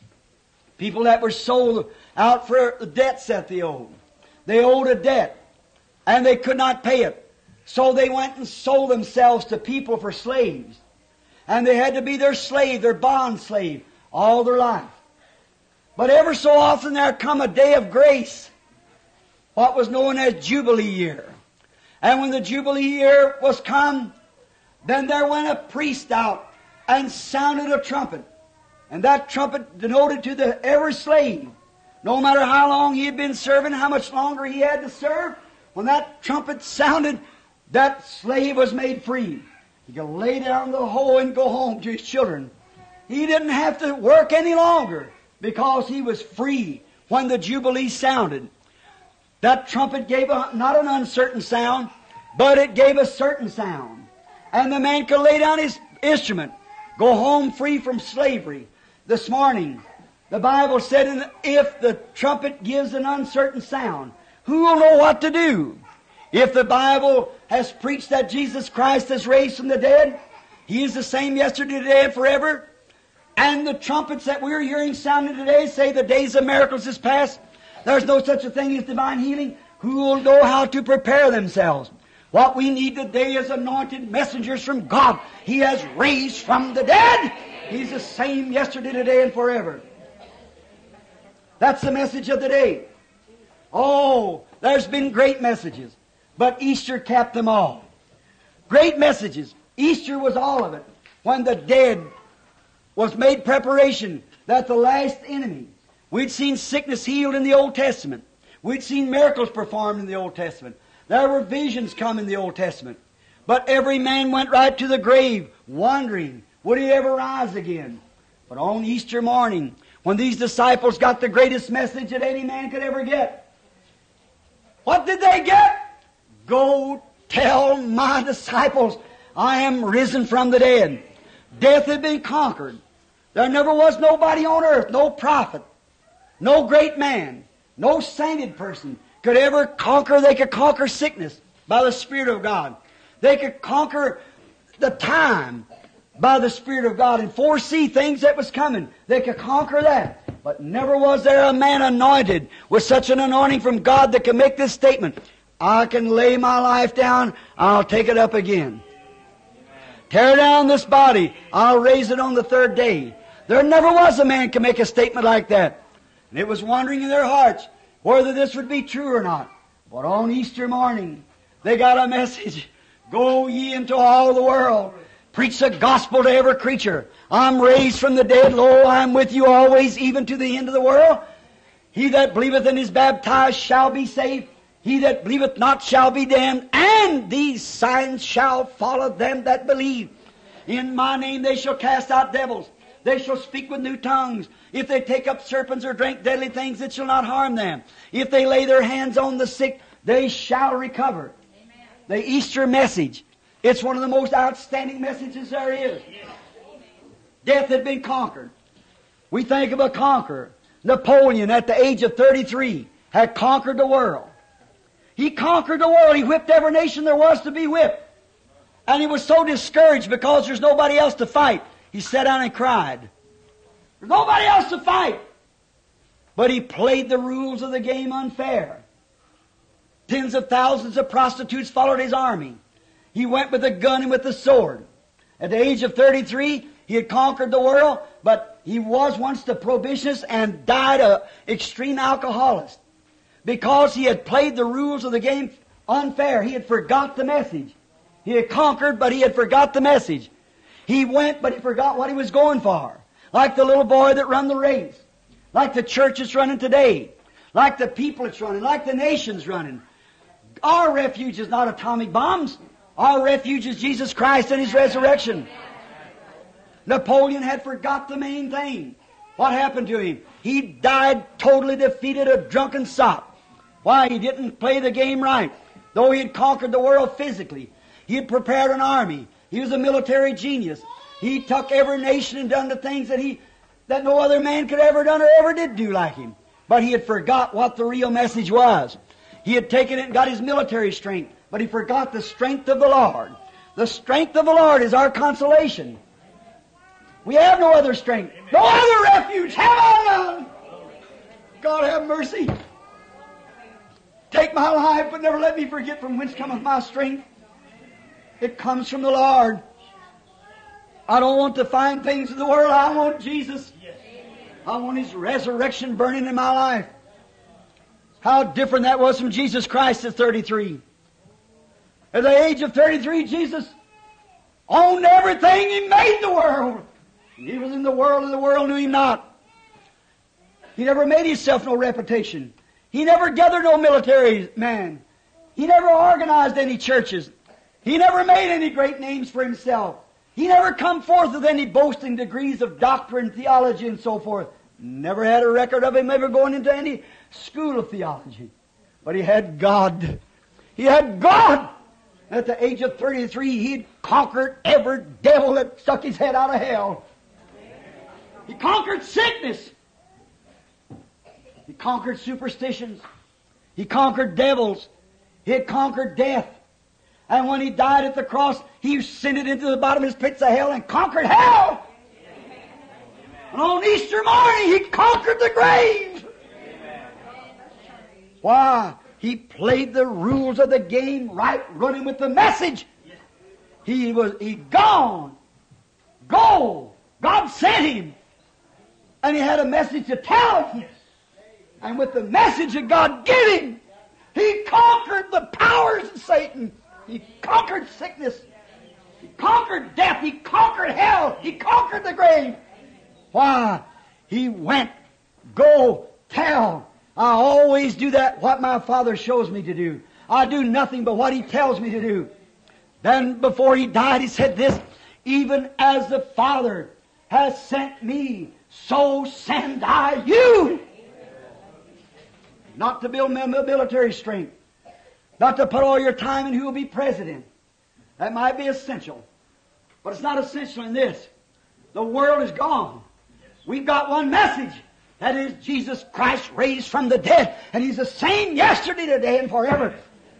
People that were sold out for the debts that they owed. They owed a debt, and they could not pay it. So they went and sold themselves to people for slaves. And they had to be their slave, their bond slave, all their life. But ever so often there come a day of grace, what was known as Jubilee year. And when the Jubilee year was come, then there went a priest out and sounded a trumpet. And that trumpet denoted to the every slave, no matter how long he had been serving, how much longer he had to serve, when that trumpet sounded, that slave was made free. He could lay down the hoe and go home to his children. He didn't have to work any longer because he was free when the Jubilee sounded. That trumpet gave a, not an uncertain sound, but it gave a certain sound. And the man could lay down his instrument, go home free from slavery. This morning, the Bible said, if the trumpet gives an uncertain sound, who will know what to do? If the Bible has preached that Jesus Christ has raised from the dead, He is the same yesterday, today, and forever, and the trumpets that we're hearing sounding today say the days of miracles is past, There's no such a thing as divine healing. Who will know how to prepare themselves? What we need today is anointed messengers from God. He has raised from the dead. He's the same yesterday, today, and forever. That's the message of the day. Oh, there's been great messages, but Easter capped them all. Great messages. Easter was all of it. When the dead was made preparation, that the last enemy. We'd seen sickness healed in the Old Testament. We'd seen miracles performed in the Old Testament. There were visions come in the Old Testament. But every man went right to the grave, wondering, would he ever rise again? But on Easter morning, when these disciples got the greatest message that any man could ever get, what did they get? Go tell my disciples, I am risen from the dead. Death had been conquered. There never was nobody on earth, no prophet, no great man, no sainted person could ever conquer. They could conquer sickness by the Spirit of God. They could conquer the time by the Spirit of God and foresee things that was coming. They could conquer that. But never was there a man anointed with such an anointing from God that could make this statement. I can lay my life down, I'll take it up again. Tear down this body, I'll raise it on the third day. There never was a man can make a statement like that. And it was wondering in their hearts whether this would be true or not. But on Easter morning, they got a message. Go ye into all the world. Preach the gospel to every creature. I'm raised from the dead. Lo, I'm with you always, even to the end of the world. He that believeth and is baptized shall be saved. He that believeth not shall be damned. And these signs shall follow them that believe. In my name they shall cast out devils. They shall speak with new tongues. If they take up serpents or drink deadly things, it shall not harm them. If they lay their hands on the sick, they shall recover. Amen. The Easter message. It's one of the most outstanding messages there is. Death had been conquered. We think of a conqueror. Napoleon, at the age of thirty-three, had conquered the world. He conquered the world. He whipped every nation there was to be whipped. And he was so discouraged because there's nobody else to fight. He sat down and cried. There's nobody else to fight. But he played the rules of the game unfair. Tens of thousands of prostitutes followed his army. He went with a gun and with a sword. At the age of thirty-three, he had conquered the world, but he was once the prohibitionist and died an extreme alcoholist. Because he had played the rules of the game unfair. He had forgot the message. He had conquered, but he had forgot the message. He went, but he forgot what he was going for. Like the little boy that run the race. Like the church that's running today. Like the people that's running. Like the nation's running. Our refuge is not atomic bombs. Our refuge is Jesus Christ and His resurrection. Napoleon had forgot the main thing. What happened to him? He died totally defeated, a drunken sot. Why? He didn't play the game right. Though he had conquered the world physically. He had prepared an army. He was a military genius. He took every nation and done the things that he, that no other man could ever done or ever did do like him. But he had forgot what the real message was. He had taken it and got his military strength, but he forgot the strength of the Lord. The strength of the Lord is our consolation. We have no other strength. No other refuge have I none. God have mercy. Take my life, but never let me forget from whence cometh my strength. It comes from the Lord. I don't want to find things in the world. I want Jesus. I want His resurrection burning in my life. How different that was from Jesus Christ at thirty-three. At the age of thirty-three, Jesus owned everything. He made the world. He was in the world and the world knew Him not. He never made Himself no reputation. He never gathered no military man. He never organized any churches. He never made any great names for Himself. He never come forth with any boasting degrees of doctrine, theology, and so forth. Never had a record of Him ever going into any school of theology. But He had God. He had God. At the age of thirty-three, He had conquered every devil that stuck his head out of hell. He conquered sickness. He conquered superstitions. He conquered devils. He had conquered death. And when He died at the cross, He ascended into the bottomless pits of hell and conquered hell. Amen. And on Easter morning, He conquered the grave. Amen. Why? He played the rules of the game right, running with the message. He was, he gone. Go. God sent him. And he had a message to tell him. And with the message that God gave him, he conquered the powers of Satan. He conquered sickness. He conquered death. He conquered hell. He conquered the grave. Why? He went. Go tell. I always do that, what my Father shows me to do. I do nothing but what He tells me to do. Then before He died, He said this, even as the Father has sent me, so send I you. Not to build military strength. Not to put all your time in who will be president. That might be essential. But it's not essential in this. The world is gone. We've got one message. That is Jesus Christ raised from the dead. And He's the same yesterday, today, and forever.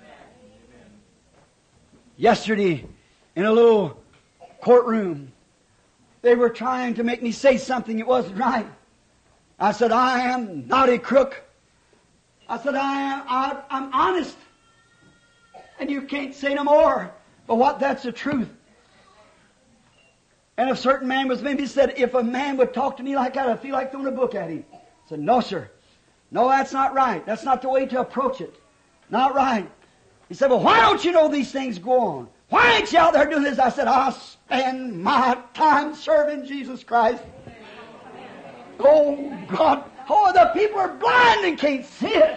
Yesterday, in a little courtroom, they were trying to make me say something that wasn't right. I said, I am not a crook. I said, I am, I, I'm honest. And you can't say no more. But what, that's the truth. And a certain man was maybe said, if a man would talk to me like that, I'd feel like throwing a book at him. I said, no, sir. No, that's not right. That's not the way to approach it. Not right. He said, well, why don't you know these things go on? Why ain't you out there doing this? I said, I spend my time serving Jesus Christ. Oh, God. Oh, the people are blind and can't see it.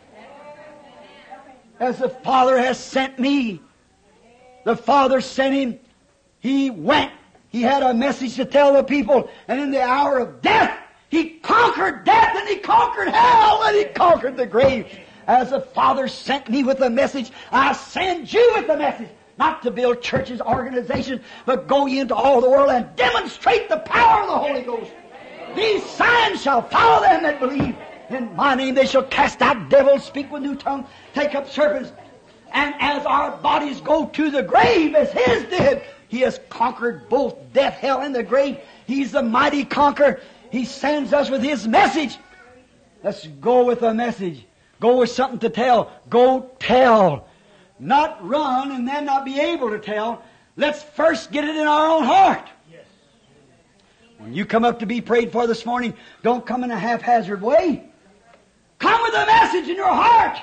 As the Father has sent me, the Father sent Him. He went. He had a message to tell the people. And in the hour of death, He conquered death and He conquered hell and He conquered the grave. As the Father sent me with a message, I send you with the message. Not to build churches, organizations, but go ye into all the world and demonstrate the power of the Holy Ghost. These signs shall follow them that believe. In my name they shall cast out devils, speak with new tongues, take up serpents. And as our bodies go to the grave as His did, He has conquered both death, hell, and the grave. He's the mighty conqueror. He sends us with His message. Let's go with a message. Go with something to tell. Go tell. Not run and then not be able to tell. Let's first get it in our own heart. When you come up to be prayed for this morning, don't come in a haphazard way. Come with a message in your heart.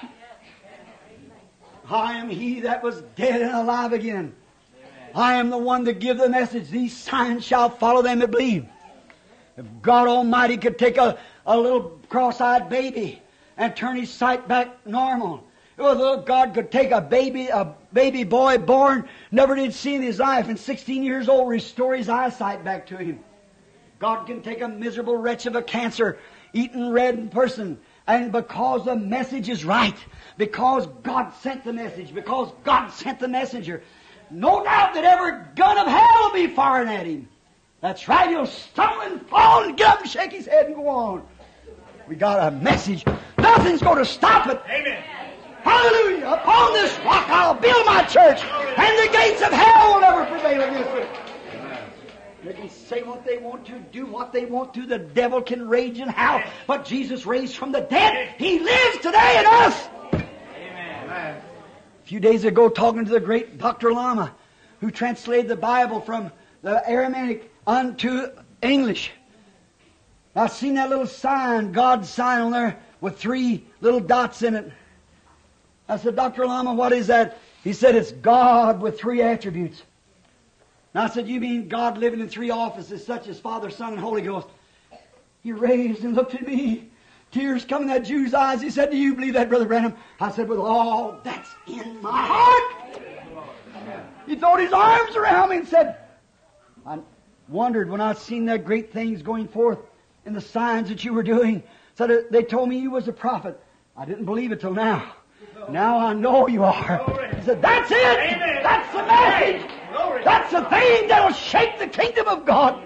I am He that was dead and alive again. I am the one to give the message. These signs shall follow them that believe. If God Almighty could take a, a little cross-eyed baby and turn his sight back normal. If God could take a baby, a baby boy born, never did see in his life, and sixteen years old, restore his eyesight back to him. God can take a miserable wretch of a cancer, eaten red person, and because the message is right, because God sent the message, because God sent the messenger, no doubt that every gun of hell will be firing at him. That's right, he'll stumble and fall and get up and shake his head and go on. We got a message. Nothing's going to stop it. Amen. Hallelujah. Upon this rock I'll build my church, and the gates of hell will never prevail against it. They can say what they want to, do what they want to. The devil can rage and howl. But Jesus raised from the dead. He lives today in us. Amen. A few days ago, talking to the great Doctor Lama, who translated the Bible from the Aramaic unto English. I've seen that little sign, God's sign on there, with three little dots in it. I said, Doctor Lama, what is that? He said, it's God with three attributes. And I said, you mean God living in three offices, such as Father, Son, and Holy Ghost? He raised and looked at me. Tears coming in that Jew's eyes. He said, do you believe that, Brother Branham? I said, with all that's in my heart. He threw his arms around me and said, I wondered when I seen that great things going forth in the signs that you were doing. So they told me you was a prophet. I didn't believe it till now. Now I know you are. He said, that's it. Amen. That's the message. Glory. That's the thing that'll shake the kingdom of God.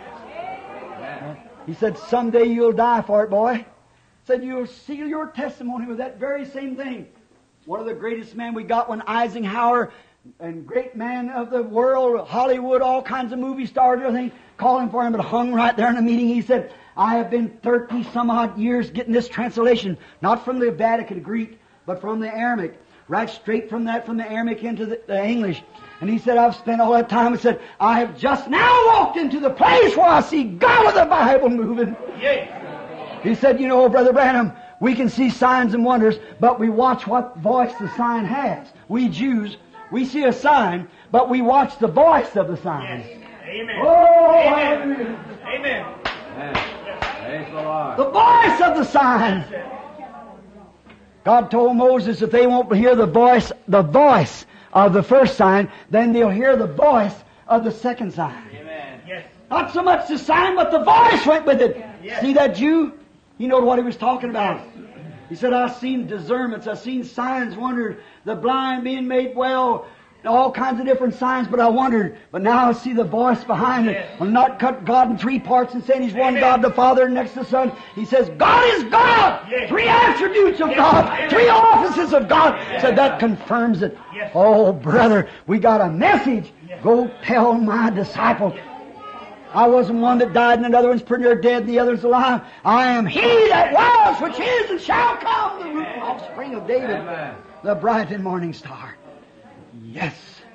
He said, someday you'll die for it, boy. He said, you'll seal your testimony with that very same thing. One of the greatest men we got when Eisenhower and great man of the world, Hollywood, all kinds of movie stars, everything, calling for him, but hung right there in the meeting. He said, I have been thirty some odd years getting this translation, not from the Vatican Greek, but from the Aramaic. Right straight from that, from the Aramaic into the, the English. And he said, I've spent all that time and said, I have just now walked into the place where I see God with the Bible moving. Yes. He said, you know, Brother Branham, we can see signs and wonders, but we watch what voice the sign has. We Jews, we see a sign, but we watch the voice of the sign. Yes. Amen. Oh, Amen. hallelujah. Amen. Praise the Lord. The voice of the sign. God told Moses if they won't hear the voice, the voice of the first sign, then they'll hear the voice of the second sign. Amen. Yes. Not so much the sign, but the voice went with it. Yes. See that Jew? He knew what he was talking about. He said, I've seen discernments, I've seen signs, wonders, the blind being made well, all kinds of different signs, but I wondered. But now I see the voice behind Yes. it. I'm not cut God in three parts and saying He's one Amen. God, the Father, and next the Son. He says, God is God! Yes. Three attributes of Yes. God, Amen. three offices of God. Yes. So that confirms it. Yes. Oh, brother, we got a message. Yes. Go tell my disciples. I wasn't one that died and another one's pretty near dead and the other's alive. I am He that was, which is, and shall come, the root and offspring of David, Amen. the bright and morning star. Yes.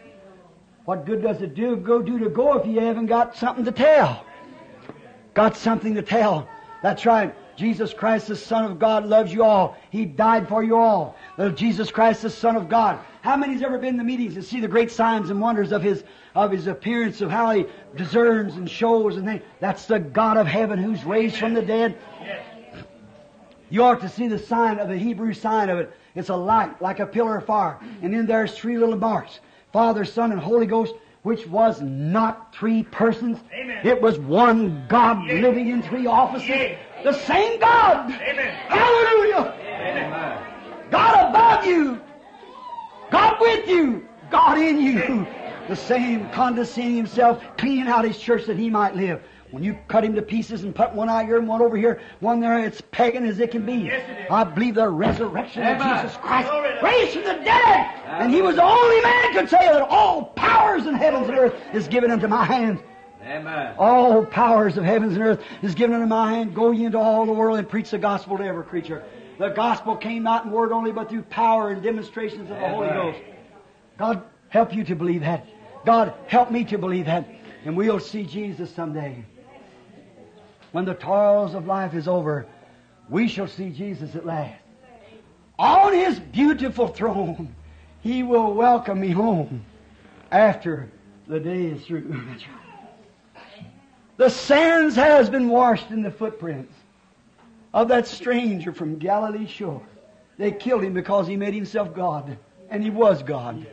What good does it do go do to go if you haven't got something to tell? Got something to tell. That's right. Jesus Christ, the Son of God, loves you all. He died for you all. Uh, Jesus Christ, the Son of God. How many's ever been in the meetings and see the great signs and wonders of His of His appearance, of how He discerns and shows and things? That's the God of heaven who's raised from the dead. Yes. You ought to see the sign of the Hebrew sign of it. It's a light, like a pillar of fire. And then there's three little marks. Father, Son, and Holy Ghost, which was not three persons. Amen. It was one God Yes. living in three offices. Yes. The same God. Amen. Hallelujah. Amen. God above you. God with you. God in you. The same condescending Himself, cleaning out His church that He might live. When you cut Him to pieces and put one out here and one over here, one there, it's pagan as it can be. Yes, it is. I believe the resurrection Amen. of Jesus Christ, Glory to God. raised from the dead. And He was the only man could say that all powers in heavens and earth is given unto my hand. Amen. All powers of heavens and earth is given unto my hand. Go ye into all the world and preach the gospel to every creature. The gospel came not in word only, but through power and demonstrations of the Holy Amen. Ghost. God help you to believe that. God help me to believe that. And we'll see Jesus someday. When the toils of life is over, we shall see Jesus at last. On His beautiful throne, He will welcome me home after the day is through. The sands has been washed in the footprints of that stranger from Galilee's shore. They killed Him because He made Himself God, and He was God.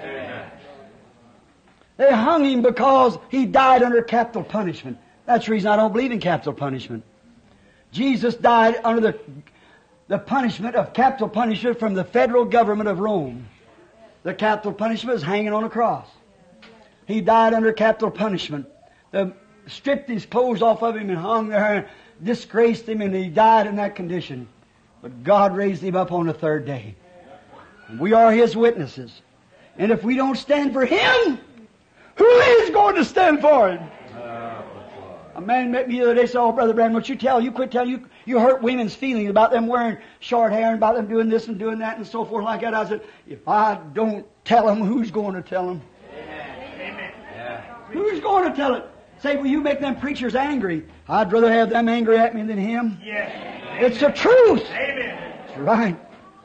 They hung Him because He died under capital punishment. That's the reason I don't believe in capital punishment. Jesus died under the, the punishment of capital punishment from the federal government of Rome. The capital punishment is hanging on a cross. He died under capital punishment. They stripped His clothes off of Him and hung there and disgraced Him, and He died in that condition. But God raised Him up on the third day. And we are His witnesses. And if we don't stand for Him, who is going to stand for Him? A man met me the other day and said, oh, Brother Branham, what you tell, you quit telling, you, you hurt women's feelings about them wearing short hair and about them doing this and doing that and so forth like that. I said, if I don't tell them, who's going to tell them? Amen. Yeah. Who's going to tell it? Say, will you make them preachers angry? I'd rather have them angry at me than him. Yes. It's the truth. Amen. That's right.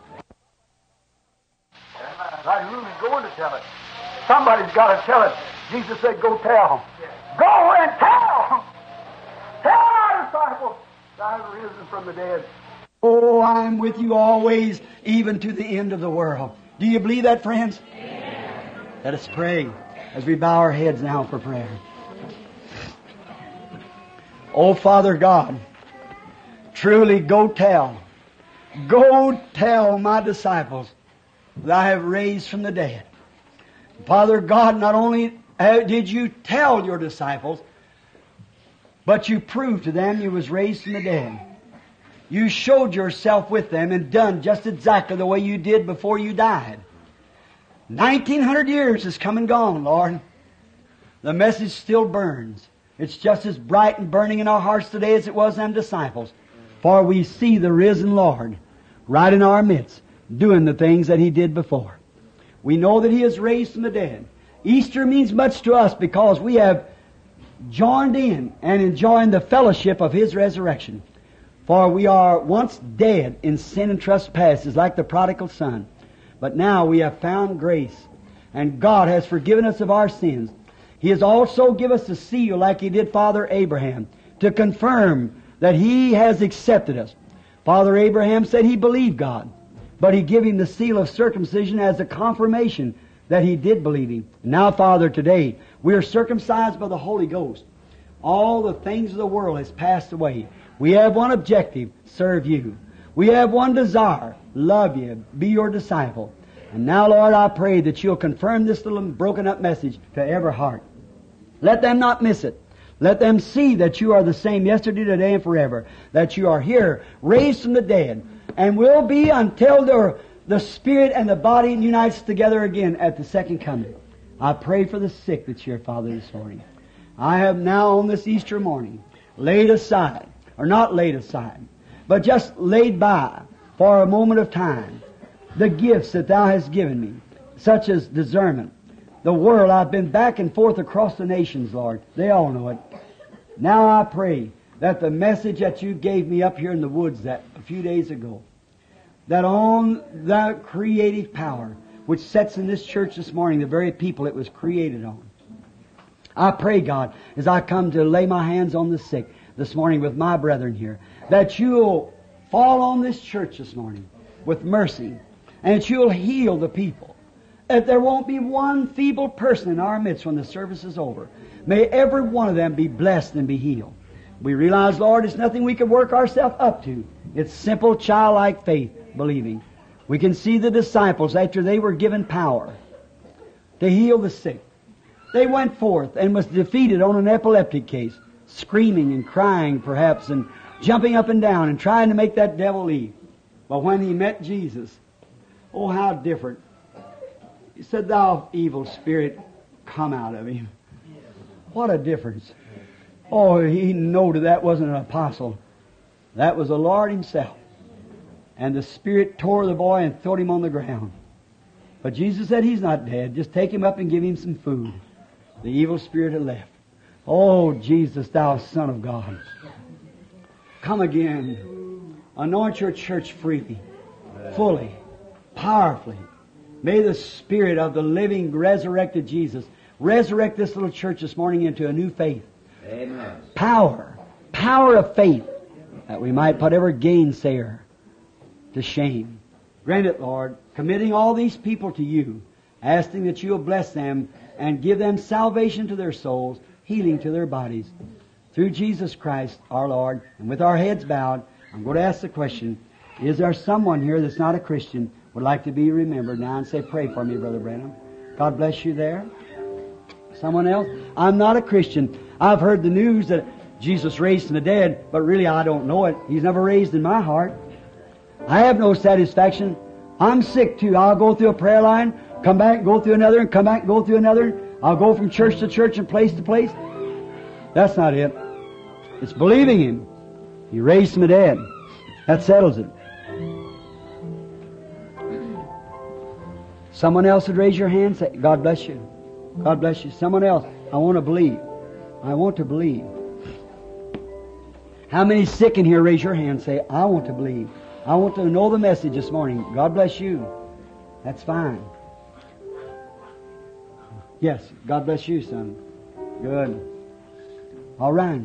Right, who's going to tell it? Somebody's got to tell it. Jesus said, go tell. Go and tell. Tell our disciples, I have risen from the dead. Oh, I'm with you always, even to the end of the world. Do you believe that, friends? Amen. Let us pray as we bow our heads now for prayer. Oh, Father God, truly go tell. Go tell my disciples that I have raised from the dead. Father God, not only did you tell your disciples, but you proved to them you was raised from the dead. You showed yourself with them and done just exactly the way you did before you died. Nineteen hundred years has come and gone, Lord. The message still burns. It's just as bright and burning in our hearts today as it was them disciples. For we see the risen Lord right in our midst, doing the things that He did before. We know that He is raised from the dead. Easter means much to us because we have joined in and enjoying the fellowship of His resurrection. For we are once dead in sin and trespasses like the prodigal son. But now we have found grace, and God has forgiven us of our sins. He has also given us a seal like He did Father Abraham to confirm that He has accepted us. Father Abraham said he believed God, but He gave him the seal of circumcision as a confirmation that he did believe Him. Now, Father, today we are circumcised by the Holy Ghost. All the things of the world has passed away. We have one objective, serve You. We have one desire, love You, be Your disciple. And now, Lord, I pray that You'll confirm this little broken up message to every heart. Let them not miss it. Let them see that You are the same yesterday, today, and forever. That You are here, raised from the dead, and will be until the, the Spirit and the body unites together again at the second coming. I pray for the sick that's here, Father, this morning. I have now on this Easter morning laid aside, or not laid aside, but just laid by for a moment of time the gifts that Thou hast given me, such as discernment. The world, I've been back and forth across the nations, Lord. They all know it. Now I pray that the message that You gave me up here in the woods that a few days ago, that on the creative power which sets in this church this morning, the very people it was created on. I pray, God, as I come to lay my hands on the sick this morning with my brethren here, that You'll fall on this church this morning with mercy, and that You'll heal the people. That there won't be one feeble person in our midst when the service is over. May every one of them be blessed and be healed. We realize, Lord, it's nothing we can work ourselves up to. It's simple childlike faith, believing. We can see the disciples after they were given power to heal the sick. They went forth and was defeated on an epileptic case, screaming and crying perhaps and jumping up and down and trying to make that devil leave. But when he met Jesus, oh, how different. He said, "Thou evil spirit, come out of him." What a difference. Oh, he knew that wasn't an apostle. That was the Lord Himself. And the Spirit tore the boy and threw him on the ground. But Jesus said, "He's not dead. Just take him up and give him some food." The evil spirit had left. Oh, Jesus, Thou Son of God, come again. Anoint Your church freely, fully, powerfully. May the Spirit of the living, resurrected Jesus resurrect this little church this morning into a new faith. Amen. Power. Power of faith, that we might put every gainsayer to shame. Grant it, Lord, committing all these people to You, asking that You'll bless them and give them salvation to their souls, healing to their bodies. Through Jesus Christ our Lord. And with our heads bowed, I'm going to ask the question, is there someone here that's not a Christian would like to be remembered now and say, "Pray for me, Brother Branham"? God bless you there. Someone else? I'm not a Christian. I've heard the news that Jesus raised from the dead, but really I don't know it. He's never raised in my heart. I have no satisfaction. I'm sick too. I'll go through a prayer line, come back, go through another, and come back, go through another. I'll go from church to church and place to place. That's not it. It's believing Him. He raised from the dead. That settles it. Someone else would raise your hand, say, "God bless you. God bless you." Someone else, "I want to believe. I want to believe." How many sick in here raise your hand, say, "I want to believe. I want to know the message this morning." God bless you. That's fine. Yes, God bless you, son. Good. All right.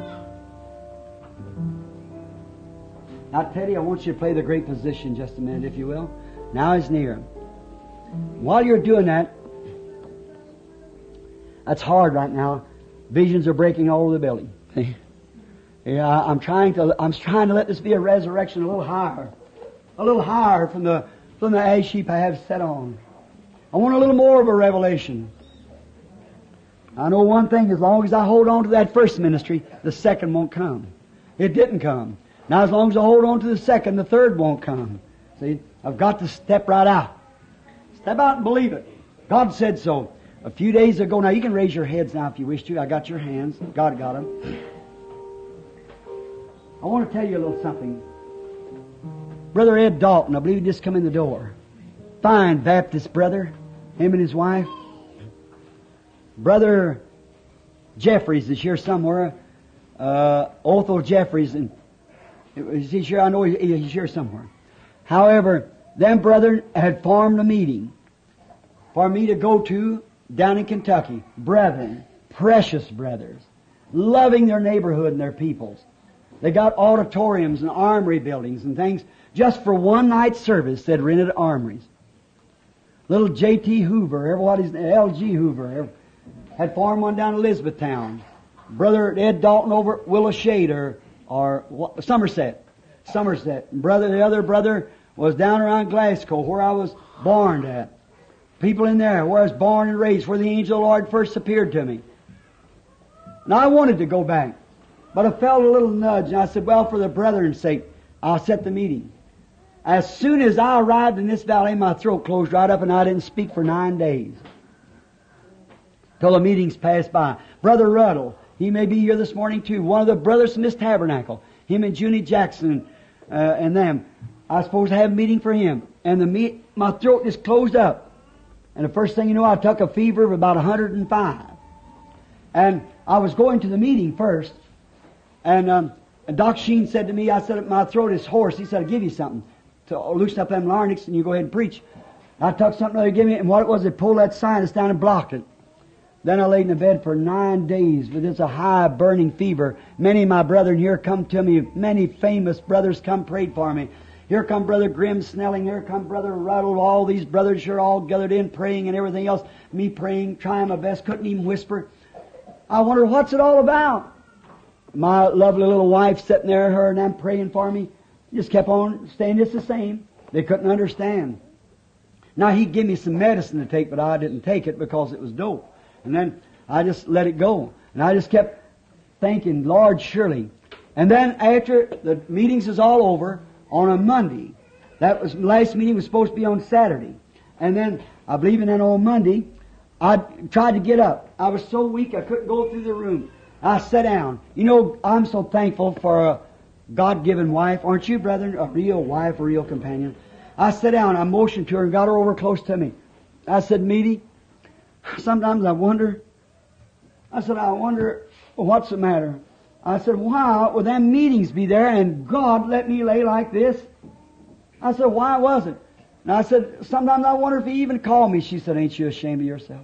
Now, Teddy, I want you to play the great position just a minute, if you will. Now is near. While you're doing that, that's hard right now. Visions are breaking all over the building. Yeah, I'm trying to. I'm trying to let this be a resurrection a little higher, a little higher from the from the ash heap I have set on. I want a little more of a revelation. I know one thing: as long as I hold on to that first ministry, the second won't come. It didn't come. Now, as long as I hold on to the second, the third won't come. See, I've got to step right out. Step out and believe it. God said so. A few days ago, now you can raise your heads now if you wish to. I got your hands. God got them. I want to tell you a little something. Brother Ed Dalton, I believe he just come in the door. Fine Baptist brother, him and his wife. Brother Jeffries is here somewhere. Uh, Othel Jeffries, and is he here? I know he, he's here somewhere. However, them brethren had formed a meeting for me to go to down in Kentucky. Brethren, precious brothers, loving their neighborhood and their peoples. They got auditoriums and armory buildings and things just for one night service. They'd rented armories. Little J T Hoover, everybody's L G Hoover, had formed one down in Elizabethtown. Brother Ed Dalton over at Willow Shade or, or Somerset. Somerset. And brother, the other brother was down around Glasgow, where I was born at. People in there, where I was born and raised, where the angel of the Lord first appeared to me. Now I wanted to go back, but I felt a little nudge, and I said, well, for the brethren's sake, I'll set the meeting. As soon as I arrived in this valley, my throat closed right up, and I didn't speak for nine days. Till the meetings passed by. Brother Ruddle, he may be here this morning too. One of the brothers from this tabernacle. Him and Junie Jackson uh, and them. I was supposed to have a meeting for him. And the meet, my throat just closed up. And the first thing you know, I took a fever of about one hundred five. And I was going to the meeting first. And, um, and Doc Sheen said to me, I said, my throat is hoarse. He said, I'll give you something to loosen up them larynx and you go ahead and preach. I took something they gave me, and what it was, they pulled that sinus down and blocked it. Then I laid in the bed for nine days with this a high burning fever. Many of my brethren here come to me. Many famous brothers come prayed for me. Here come Brother Grim Snelling. Here come Brother Ruddle. All these brothers here all gathered in praying and everything else. Me praying, trying my best, couldn't even whisper. I wonder what's it all about. My lovely little wife sitting there, her and them praying for me, just kept on staying just the same. They couldn't understand. Now he'd give me some medicine to take, but I didn't take it because it was dope. And then I just let it go. And I just kept thinking, Lord, surely. And then after the meetings is all over, on a Monday, that was, last meeting was supposed to be on Saturday. And then, I believe in that on Monday, I tried to get up. I was so weak I couldn't go through the room. I sat down. You know, I'm so thankful for a God-given wife. Aren't you, brethren? A real wife, a real companion. I sat down, I motioned to her and got her over close to me. I said, Meaty, sometimes I wonder, I said, I wonder what's the matter. I said, why would them meetings be there and God let me lay like this? I said, why was it? And I said, sometimes I wonder if He even called me. She said, ain't you ashamed of yourself?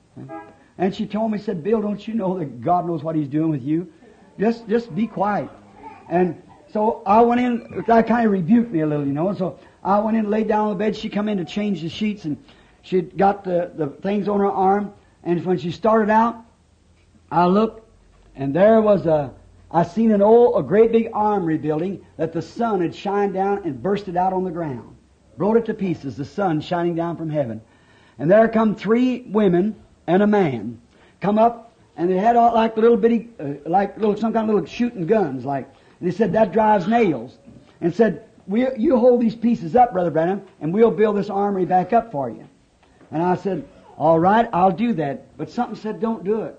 And she told me, said, Bill, don't you know that God knows what He's doing with you? Just, just be quiet. And so I went in, that kind of rebuked me a little, you know. So I went in and laid down on the bed. She come in to change the sheets, and she'd got the, the things on her arm. And when she started out, I looked, and there was a, I seen an old, a great big armory building that the sun had shined down and bursted out on the ground. Broke it to pieces, the sun shining down from heaven. And there come three women and a man. Come up, and they had all like little bitty, uh, like little, some kind of little shooting guns, like. And they said, that drives nails. And said, we, you hold these pieces up, Brother Branham, and we'll build this armory back up for you. And I said, all right, I'll do that. But something said, don't do it.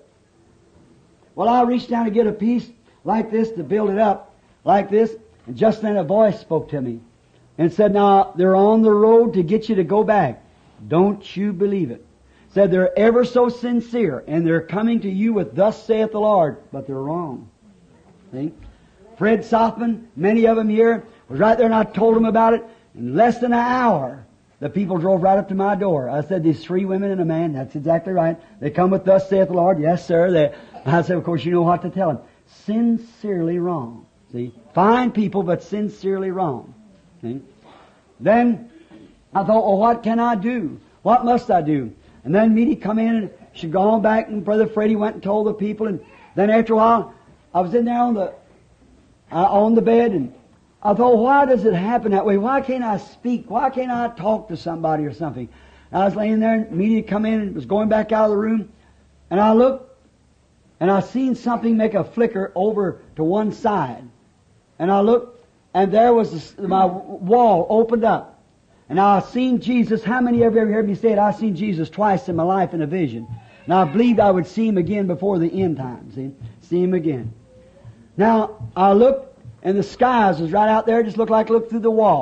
Well, I reached down to get a piece like this to build it up, like this, and just then a voice spoke to me and said, now, they're on the road to get you to go back. Don't you believe it. Said they're ever so sincere, and they're coming to you with, thus saith the Lord, but they're wrong. See? Fred Sothman, many of them here, was right there, and I told them about it. In less than an hour, the people drove right up to my door. I said, these three women and a man, that's exactly right. They come with, thus saith the Lord. Yes, sir. They, I said, of course, you know what to tell them. Sincerely wrong. See? Fine people, but sincerely wrong. See? Then I thought, well, what can I do? What must I do? And then Meaty come in, and she'd gone back, and Brother Freddie went and told the people. And then after a while, I was in there on the uh, on the bed, and I thought, why does it happen that way? Why can't I speak? Why can't I talk to somebody or something? And I was laying there, and Meaty come in and was going back out of the room, and I looked, and I seen something make a flicker over to one side. And I looked, and there was this, my wall opened up. And I seen Jesus. How many of you ever heard me say it? I seen Jesus twice in my life in a vision. And I believed I would see Him again before the end time. See? See Him again. Now, I looked, and the skies was right out there. It just looked like I looked through the wall.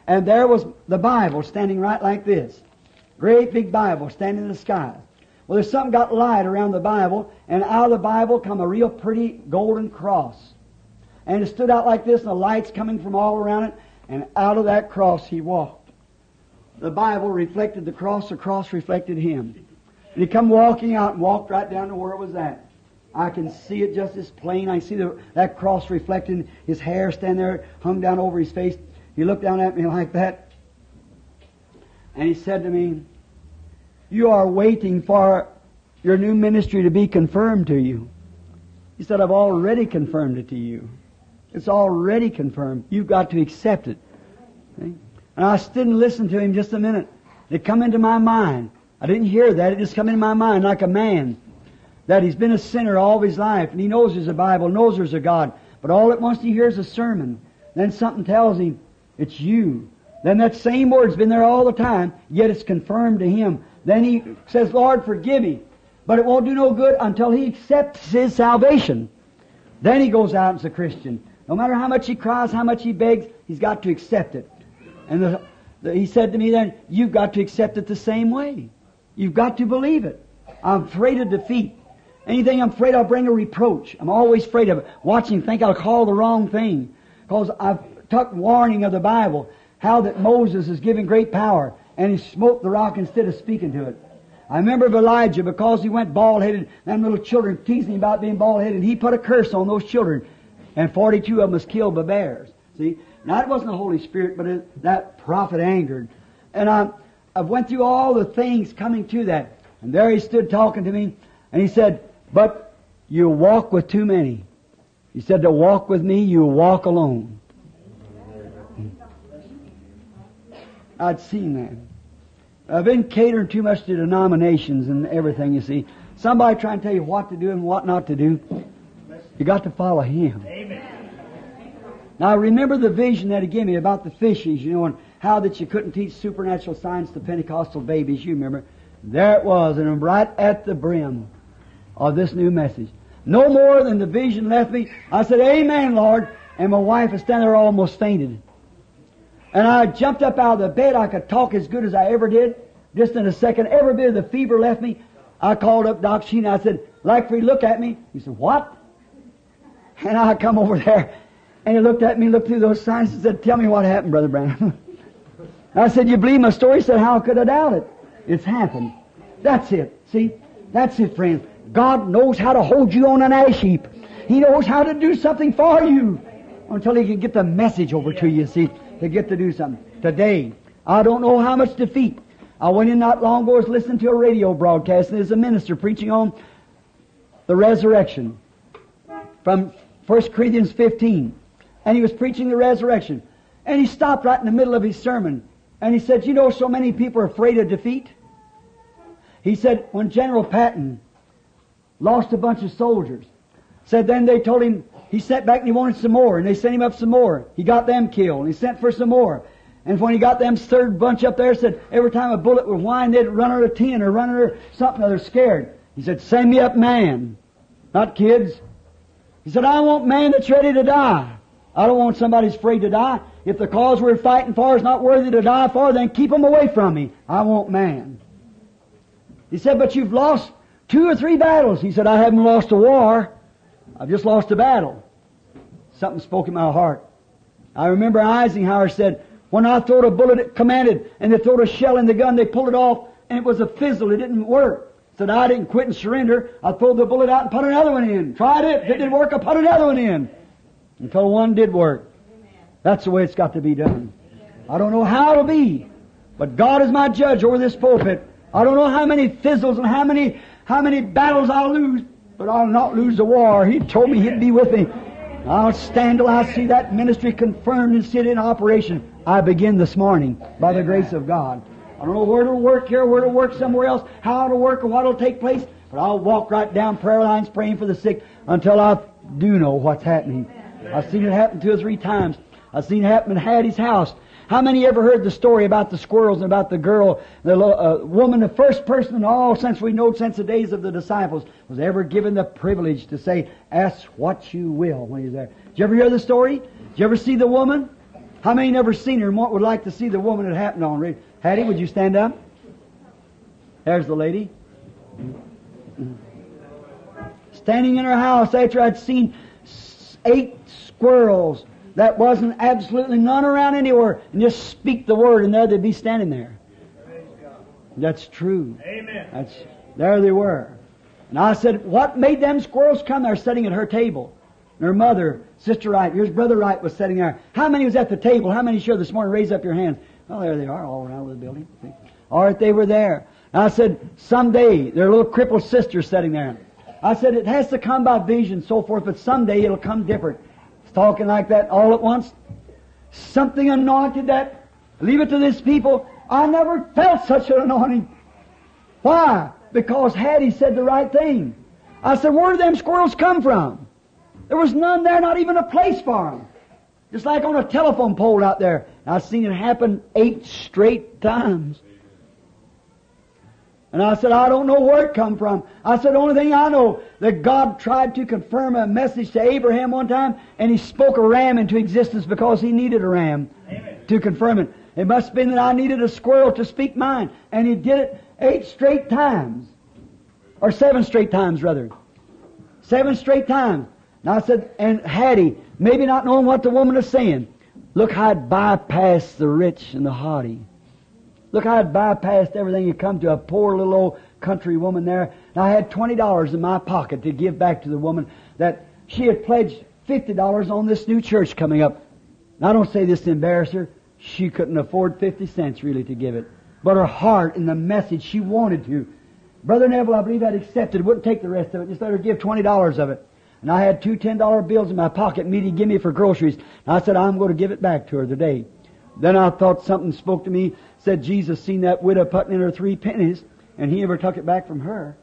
And there was the Bible standing right like this. Great big Bible standing in the sky. Well, there's something got light around the Bible, and out of the Bible come a real pretty golden cross. And it stood out like this, and the light's coming from all around it, and out of that cross he walked. The Bible reflected the cross, the cross reflected him. And he come walking out and walked right down to where it was at. I can see it just as plain. I see the, that cross reflecting his hair standing there, hung down over his face. He looked down at me like that. And he said to me, "You are waiting for your new ministry to be confirmed to you." He said, "I've already confirmed it to you. It's already confirmed. You've got to accept it." See? And I stood and listened to him just a minute. It come into my mind. I didn't hear that. It just come into my mind like a man. That he's been a sinner all of his life. And he knows there's a Bible, knows there's a God. But all at once he hears a sermon. Then something tells him, it's you. Then that same word's been there all the time, yet it's confirmed to him. Then he says, "Lord, forgive me." But it won't do no good until he accepts his salvation. Then he goes out as a Christian. No matter how much he cries, how much he begs, he's got to accept it. And the, the, he said to me then, "You've got to accept it the same way. You've got to believe it. I'm afraid of defeat. Anything I'm afraid I'll bring a reproach. I'm always afraid of it. Watching, think I'll call the wrong thing. Because I've took warning of the Bible, how that Moses is given great power, and he smote the rock instead of speaking to it. I remember of Elijah, because he went bald-headed, them little children teasing him about being bald-headed, he put a curse on those children, and forty-two of them was killed by bears. See? Now, it wasn't the Holy Spirit, but it, that prophet angered. And I, I went through all the things coming to that. And there he stood talking to me, and he said, "But you walk with too many." He said, "To walk with me, you walk alone." I'd seen that. I've been catering too much to denominations and everything, you see. Somebody trying to tell you what to do and what not to do. You got to follow him. Amen. Now, I remember the vision that he gave me about the fishes, you know, and how that you couldn't teach supernatural science to Pentecostal babies. You remember. There it was, and I'm right at the brim of this new message. No more than the vision left me. I said, "Amen, Lord." And my wife was standing there almost fainted. And I jumped up out of the bed. I could talk as good as I ever did. Just in a second, every bit of the fever left me. I called up Doc Sheen. I said, "Like for you to look at me." He said, "What?" And I come over there. And he looked at me, looked through those signs and said, "Tell me what happened, Brother Branham." I said, "You believe my story?" He said, "How could I doubt it? It's happened." That's it. See? That's it, friends. God knows how to hold you on an ash heap. He knows how to do something for you until He can get the message over to you, see, to get to do something. Today, I don't know how much defeat. I went in not long ago, I was listening to a radio broadcast, and there's a minister preaching on the resurrection from First Corinthians fifteen. And he was preaching the resurrection. And he stopped right in the middle of his sermon. And he said, "You know, so many people are afraid of defeat." He said, when General Patton lost a bunch of soldiers, said then they told him, he sent back and he wanted some more, and they sent him up some more. He got them killed, and he sent for some more. And when he got them third bunch up there, said every time a bullet would whine, they'd run out of tin or run out of something, or they're scared. He said, "Send me up man, not kids." He said, "I want man that's ready to die. I don't want somebody who's afraid to die. If the cause we're fighting for is not worthy to die for, then keep them away from me. I want man." He said, "But you've lost two or three battles." He said, "I haven't lost a war. I've just lost a battle." Something spoke in my heart. I remember Eisenhower said, "When I throwed a bullet, it commanded, and they throwed a shell in the gun, they pulled it off, and it was a fizzle. It didn't work." Said, "I didn't quit and surrender. I threw the bullet out and put another one in. Tried it. If it didn't work, I put another one in. Until one did work." That's the way it's got to be done. I don't know how it'll be, but God is my judge over this pulpit. I don't know how many fizzles and how many how many battles I'll lose, but I'll not lose the war. He told me He'd be with me. I'll stand till I see that ministry confirmed and see it in operation. I begin this morning by the grace of God. I don't know where it'll work here, where it'll work somewhere else, how it'll work, or what will take place, but I'll walk right down prayer lines praying for the sick until I do know what's happening. I've seen it happen two or three times. I've seen it happen at Hattie's house. How many ever heard the story about the squirrels and about the girl, the uh, woman, the first person in all since we know since the days of the disciples was ever given the privilege to say, "Ask what you will," when he's there. Did you ever hear the story? Did you ever see the woman? How many never seen her and what would like to see the woman it happened on? Hattie, would you stand up? There's the lady. Standing in her house after I'd seen eight squirrels that wasn't absolutely none around anywhere, and just speak the word and there they'd be standing there. That's true. Amen. That's, there they were. And I said, what made them squirrels come there sitting at her table? And her mother, Sister Wright, here's Brother Wright was sitting there. How many was at the table? How many sure this morning? Raise up your hands. Oh, there they are, all around the building. All right, they were there. And I said, someday, their little crippled sister sitting there. I said, it has to come by vision and so forth, but someday it'll come different. It's talking like that all at once. Something anointed that. Leave it to this people. I never felt such an anointing. Why? Because Hattie said the right thing. I said, where did them squirrels come from? There was none there, not even a place for them. Just like on a telephone pole out there. I've seen it happen eight straight times. And I said, I don't know where it come from. I said, the only thing I know, that God tried to confirm a message to Abraham one time, and He spoke a ram into existence because He needed a ram. Amen. To confirm it. It must have been that I needed a squirrel to speak mine. And He did it eight straight times. Or seven straight times, rather. Seven straight times. And I said, and Hattie, maybe not knowing what the woman is saying, look how it bypassed the rich and the haughty. Look how it bypassed everything. You come to a poor little old country woman there. And I had twenty dollars in my pocket to give back to the woman that she had pledged fifty dollars on this new church coming up. And I don't say this to embarrass her. She couldn't afford fifty cents really to give it. But her heart and the message, she wanted to. Brother Neville, I believe, had accepted. Wouldn't take the rest of it. Just let her give twenty dollars of it. And I had two ten dollar bills in my pocket, me to give me for groceries. And I said, I'm going to give it back to her today. Then I thought something spoke to me, said Jesus seen that widow putting in her three pennies, and He never took it back from her.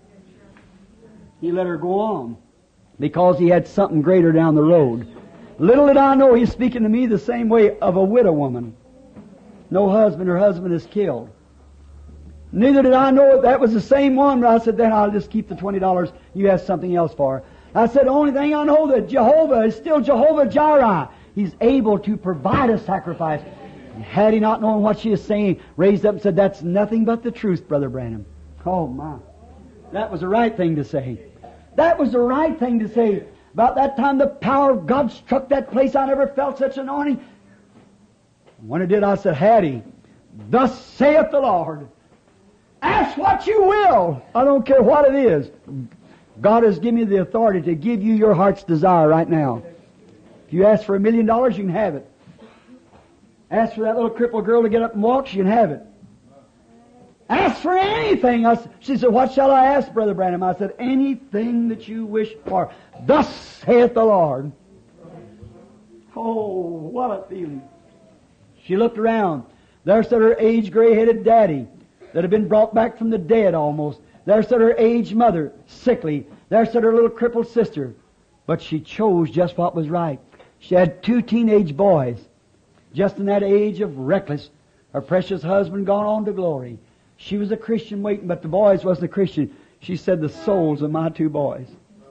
He let her go on because He had something greater down the road. Little did I know He's speaking to me the same way of a widow woman. No husband, her husband is killed. Neither did I know that was the same one, but I said, then I'll just keep the twenty dollars. You have something else for her. I said, the only thing I know that Jehovah is still Jehovah Jireh. He's able to provide a sacrifice. Had He not known what she is saying, raised up and said, that's nothing but the truth, Brother Branham. Oh, my. That was the right thing to say. That was the right thing to say. About that time, the power of God struck that place. I never felt such anointing. When it did, I said, Hattie, thus saith the Lord. Ask what you will. I don't care what it is. God has given you the authority to give you your heart's desire right now. If you ask for a million dollars, you can have it. Ask for that little crippled girl to get up and walk, she can have it. Ask for anything. I, she said, what shall I ask, Brother Branham? I said, anything that you wish for. Thus saith the Lord. Oh, what a feeling. She looked around. There stood her aged, gray-headed daddy that had been brought back from the dead almost. There stood her aged mother, sickly. There stood her little crippled sister. But she chose just what was right. She had two teenage boys, just in that age of reckless. Her precious husband gone on to glory. She was a Christian waiting, but the boys wasn't a Christian. She said, the souls of my two boys.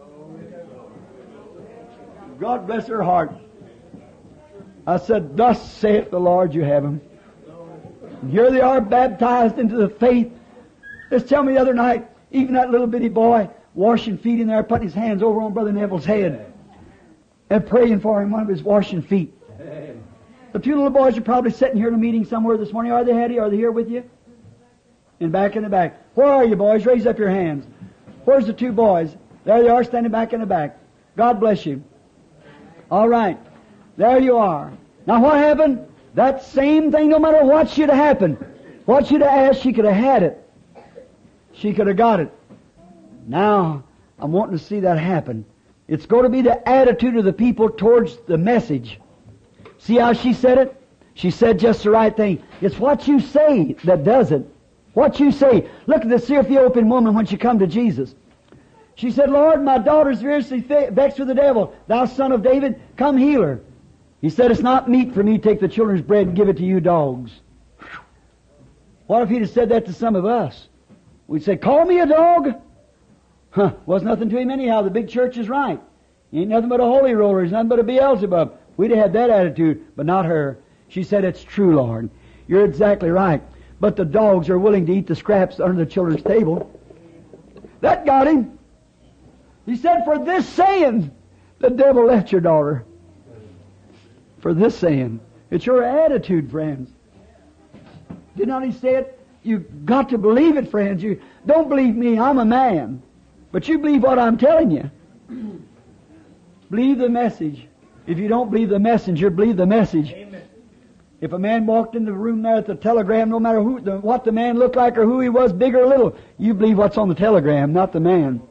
God bless her heart. I said, thus saith the Lord, you have them. And here they are, baptized into the faith. Just tell me the other night, even that little bitty boy washing feet in there, putting his hands over on Brother Neville's head and praying for him when he was washing feet. The two little boys are probably sitting here in a meeting somewhere this morning. Are they, Hattie? Are they here with you? In back in the back. Where are you, boys? Raise up your hands. Where's the two boys? There they are, standing back in the back. God bless you. All right. There you are. Now what happened? That same thing, no matter what should have happened, what should have asked, she could have had it. She could have got it. Now, I'm wanting to see that happen. It's going to be the attitude of the people towards the message. See how she said it? She said just the right thing. It's what you say that does it. What you say. Look at the Ethiopian woman when she come to Jesus. She said, Lord, my daughter's seriously vexed with the devil. Thou son of David, come heal her. He said, it's not meet for me to take the children's bread and give it to you dogs. What if he'd have said that to some of us? We'd say, call me a dog? Huh, was nothing to him anyhow. The big church is right. He ain't nothing but a holy roller. He's nothing but a Beelzebub. We'd have had that attitude, but not her. She said, it's true, Lord. You're exactly right. But the dogs are willing to eat the scraps under the children's table. That got him. He said, for this saying, the devil left your daughter. For this saying. It's your attitude, friends. Did not he say it? You've got to believe it, friends. You don't believe me, I'm a man. But you believe what I'm telling you. Believe the message. If you don't believe the messenger, believe the message. Amen. If a man walked in the room there at the telegram, no matter who, the, what the man looked like or who he was, big or little, you believe what's on the telegram, not the man.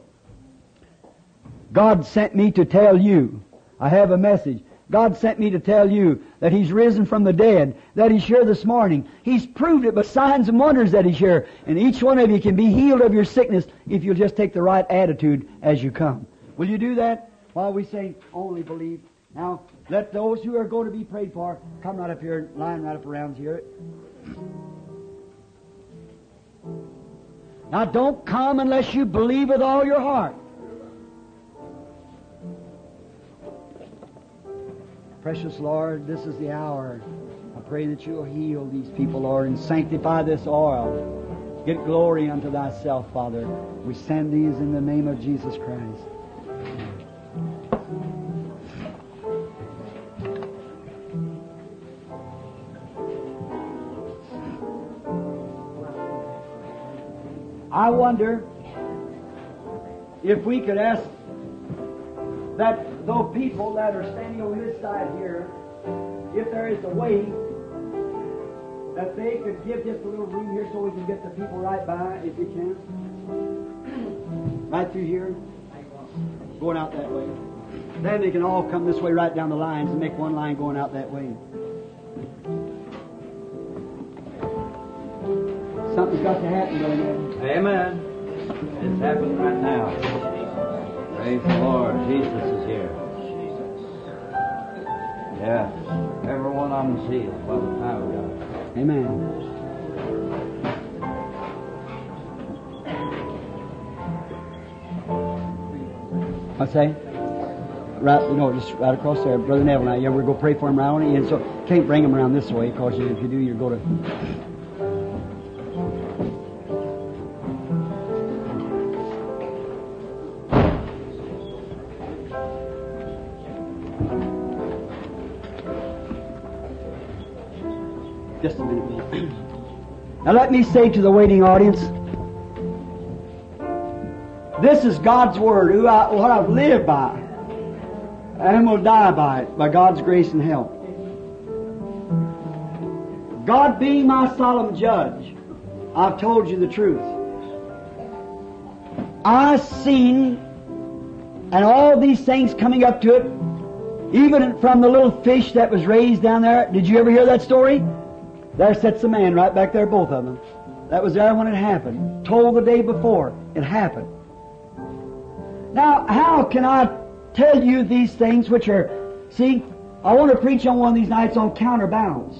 God sent me to tell you. I have a message. God sent me to tell you that He's risen from the dead, that He's here this morning. He's proved it by signs and wonders that He's here. And each one of you can be healed of your sickness if you'll just take the right attitude as you come. Will you do that while we say, only believe? Now, let those who are going to be prayed for come right up here, line right up around here. Now, don't come unless you believe with all your heart. Precious Lord, this is the hour. I pray that you'll heal these people, Lord, and sanctify this oil. Get glory unto thyself, Father. We send these in the name of Jesus Christ. I wonder if we could ask that those people that are standing on this side here, if there is a way that they could give just a little room here so we can get the people right by, if you can. Right through here. Going out that way. Then they can all come this way right down the lines and make one line going out that way. Something's got to happen, Brother Neville. Amen. It's happening right now. Praise the Lord. Jesus is here. Yes. Everyone on the seal by the power of God. Amen. What's that? Right, you know, just right across there, Brother Neville. Now, yeah, we're going to pray for him right on the end, so can't bring him around this way, because if you do, you're going to. Just a minute, man. Now let me say to the waiting audience, this is God's Word, who I, what I've lived by, and will die by it, by God's grace and help. God being my solemn judge, I've told you the truth. I've seen, and all these things coming up to it, even from the little fish that was raised down there. Did you ever hear that story? There sits a man right back there, both of them. That was there when it happened. Told the day before it happened. Now, how can I tell you these things which are, see, I want to preach on one of these nights on counterbalance.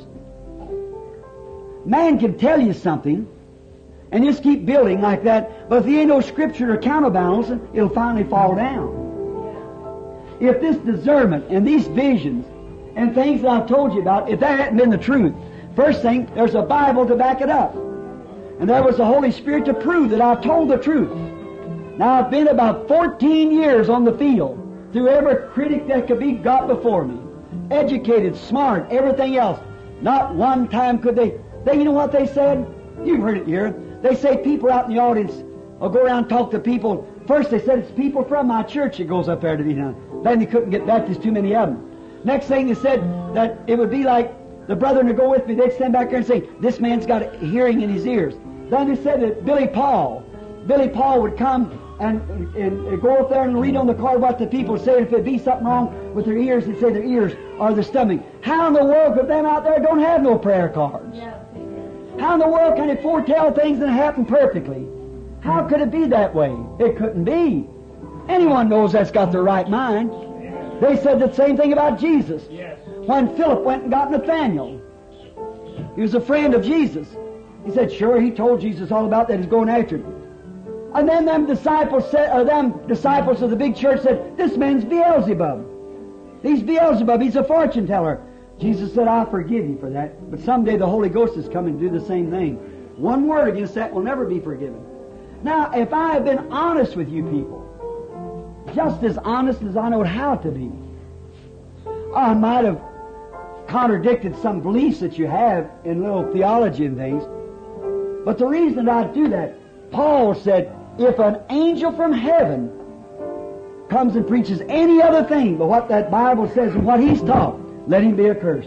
Man can tell you something and just keep building like that, but if there ain't no scripture to counterbalance it, it'll finally fall down. If this discernment and these visions and things that I've told you about, if that hadn't been the truth, first thing, there's a Bible to back it up. And there was the Holy Spirit to prove that I've told the truth. Now, I've been about fourteen years on the field through every critic that could be got before me. Educated, smart, everything else. Not one time could they... They, you know what they said? You've heard it here. They say people out in the audience will go around and talk to people. First they said it's people from my church that goes up there to be done. Then they couldn't get back, there's too many of them. Next thing they said that it would be like the brethren to go with me, they'd stand back there and say, this man's got a hearing in his ears. Then they said that Billy Paul, Billy Paul would come and, and, and go up there and read on the card what the people said. If there'd be something wrong with their ears, they'd say their ears or their stomach. How in the world could them out there don't have no prayer cards? Yeah. How in the world can it foretell things that happen perfectly? How could it be that way? It couldn't be. Anyone knows that's got the right mind. They said the same thing about Jesus. Yes. When Philip went and got Nathaniel, he was a friend of Jesus. He said, sure, he told Jesus all about that. He's going after him. And then them disciples said, or them disciples of the big church said, this man's Beelzebub. He's Beelzebub. He's a fortune teller. Jesus said, I forgive you for that. But someday the Holy Ghost is coming to do the same thing. One word against that will never be forgiven. Now, if I have been honest with you people, just as honest as I know how to be, I might have contradicted some beliefs that you have in little theology and things. But the reason I do that, Paul said, if an angel from heaven comes and preaches any other thing but what that Bible says and what he's taught, let him be accursed.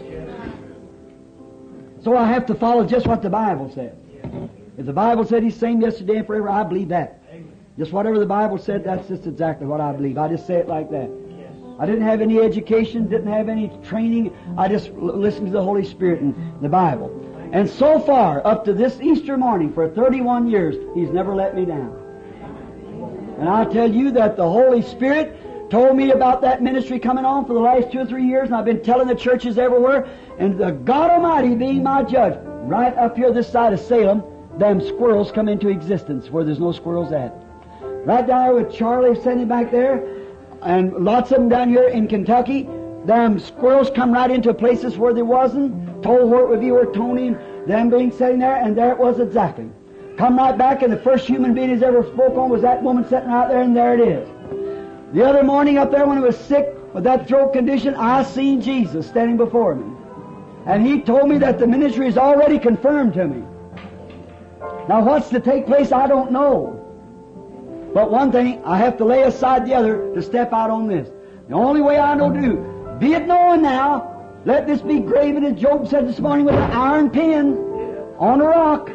So I have to follow just what the Bible says. If the Bible said he's the same yesterday and forever, I believe that. Just whatever the Bible said, that's just exactly what I believe. I just say it like that. I didn't have any education, didn't have any training. I just l- listened to the Holy Spirit and the Bible. And so far, up to this Easter morning, for thirty-one years, he's never let me down. And I tell you that the Holy Spirit told me about that ministry coming on for the last two or three years, and I've been telling the churches everywhere, and the God Almighty being my judge, right up here this side of Salem, them squirrels come into existence where there's no squirrels at. Right down there with Charlie sitting back there, and lots of them down here in Kentucky, them squirrels come right into places where there wasn't, told where it would be where Tony and them being sitting there, and there it was exactly. Come right back, and the first human being he's ever spoke on was that woman sitting out there, and there it is. The other morning up there when I was sick with that throat condition, I seen Jesus standing before me. And he told me that the ministry is already confirmed to me. Now what's to take place, I don't know. But one thing, I have to lay aside the other to step out on this. The only way I know to do, be it known now, let this be graven, as Job said this morning, with an iron pen on a rock.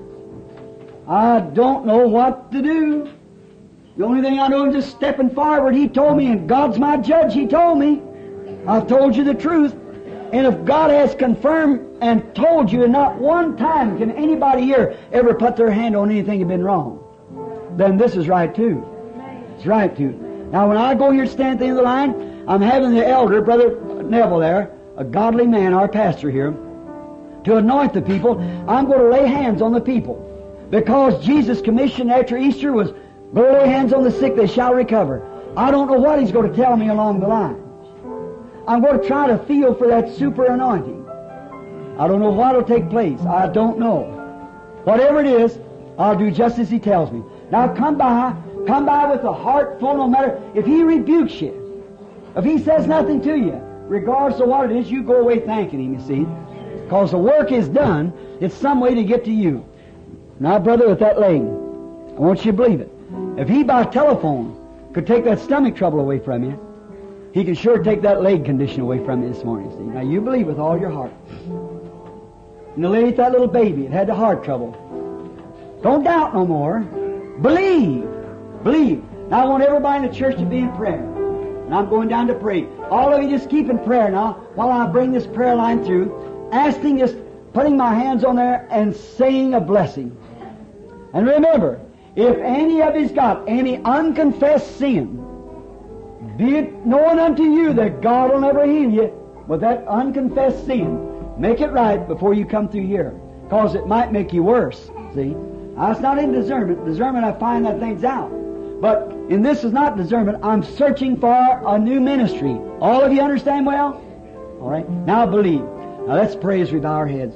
I don't know what to do. The only thing I know is just stepping forward. He told me, and God's my judge, He told me. I've told you the truth. And if God has confirmed and told you, and not one time can anybody here ever put their hand on anything that's been wrong, then this is right too. It's right too. Now when I go here to stand at the end of the line, I'm having the elder, Brother Neville there, a godly man, our pastor here, to anoint the people. I'm going to lay hands on the people. Because Jesus' commission after Easter was, go lay hands on the sick, they shall recover. I don't know what He's going to tell me along the line. I'm going to try to feel for that super anointing. I don't know what will take place. I don't know. Whatever it is, I'll do just as He tells me. Now come by, come by with a heart full, no matter if He rebukes you, if He says nothing to you, regardless of what it is, you go away thanking Him, you see. Because the work is done, it's some way to get to you. Now, brother, with that leg, I want you to believe it. If He by telephone could take that stomach trouble away from you, He can sure take that leg condition away from you this morning, see. Now, you believe with all your heart. And the lady, that little baby, it had the heart trouble. Don't doubt no more. Believe. Believe. Now I want everybody in the church to be in prayer. And I'm going down to pray. All of you just keep in prayer now while I bring this prayer line through. Asking, just putting my hands on there and saying a blessing. And remember, if any of you's got any unconfessed sin, be it known unto you that God will never heal you with that unconfessed sin, make it right before you come through here. Because it might make you worse, see. Now, it's not in discernment. Discernment, I find that things out. But in this is not discernment. I'm searching for a new ministry. All of you understand well? All right. Now believe. Now let's pray as we bow our heads.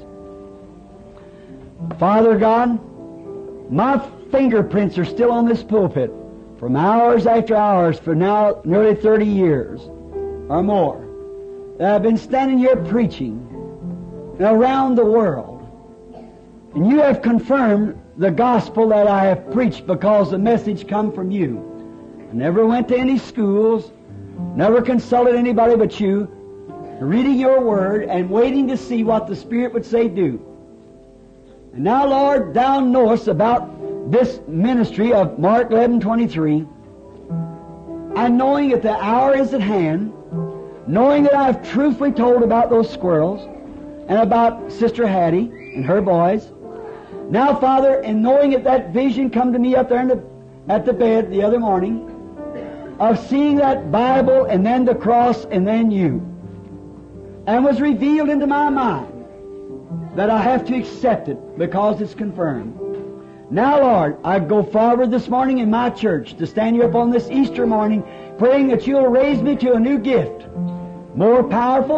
Father God, my fingerprints are still on this pulpit from hours after hours for now nearly thirty years or more. That I've been standing here preaching around the world. And you have confirmed the gospel that I have preached because the message come from you. I never went to any schools, never consulted anybody but you, reading your word and waiting to see what the Spirit would say do. And now, Lord, Thou knowest about this ministry of Mark eleven twenty-three, and knowing that the hour is at hand, knowing that I've truthfully told about those squirrels and about Sister Hattie and her boys. Now, Father, and knowing that that vision come to me up there in the, at the bed the other morning, of seeing that Bible and then the cross and then you, and was revealed into my mind that I have to accept it because it's confirmed. Now, Lord, I go forward this morning in my church to stand here up on this Easter morning, praying that You'll raise me to a new gift, more powerful,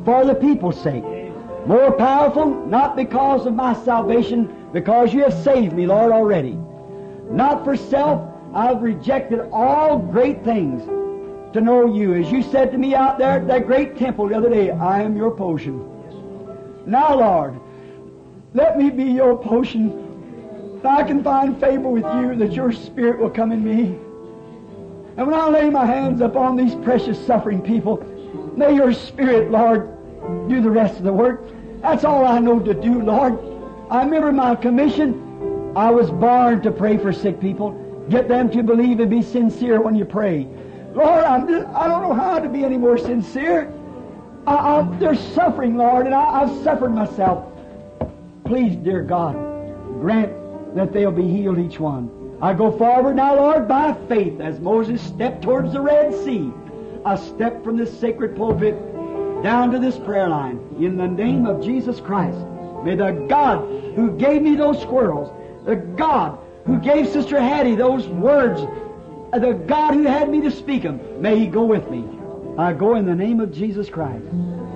for the people's sake. More powerful, not because of my salvation, because you have saved me, Lord, already. Not for self, I've rejected all great things to know you. As you said to me out there at that great temple the other day, I am your potion. Now, Lord, let me be your potion. That I can find favor with you, that your Spirit will come in me. And when I lay my hands upon these precious suffering people, may your Spirit, Lord, do the rest of the work. That's all I know to do, Lord. I remember my commission. I was born to pray for sick people. Get them to believe and be sincere when you pray. Lord, I'm just, I don't know how to be any more sincere. I, I, they're suffering, Lord, and I, I've suffered myself. Please, dear God, grant that they'll be healed, each one. I go forward now, Lord, by faith, as Moses stepped towards the Red Sea. I step from this sacred pulpit down to this prayer line. In the name of Jesus Christ, may the God who gave me those squirrels, the God who gave Sister Hattie those words, the God who had me to speak them, may He go with me. I go in the name of Jesus Christ.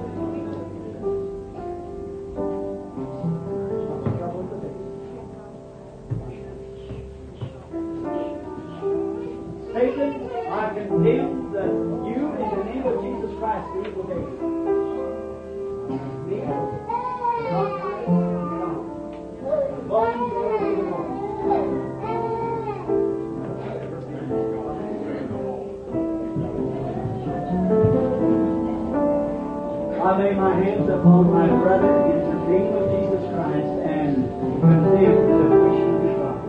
Satan, I condemn the, you in the name of Jesus Christ, the evil day. I lay my hands upon my brother in the name of Jesus Christ and condemn the wish of God.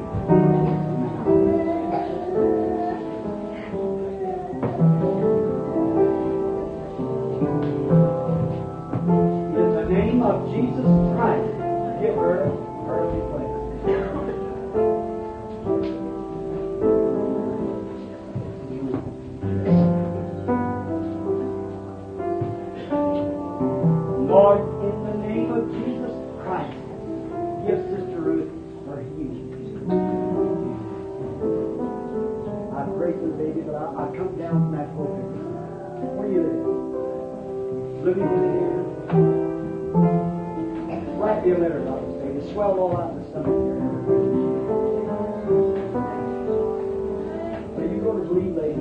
In the name of Jesus Christ, give her her place. Lord, in the name of Jesus Christ, give Sister Ruth her healing. I pray for the baby, but I, I come down from that pulpit. Where do you live? Living in here. Write me a letter, Doctor Say. It's swelled all out in the stomach here. Will you go to believe, lady?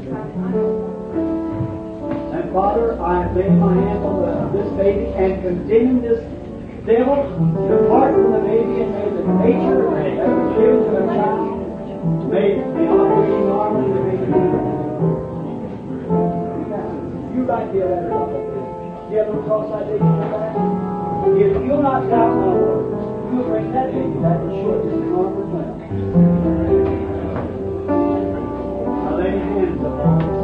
And Father, I lay my hands on the, this baby and condemn this devil to depart from the baby, and may the nature that was given to a child may the operating arm of the baby. You write me a letter, Doctor. You have no cross-identity for that? If you'll not doubt my word, you'll bring that baby back to short this arm as well. I lay hands upon this.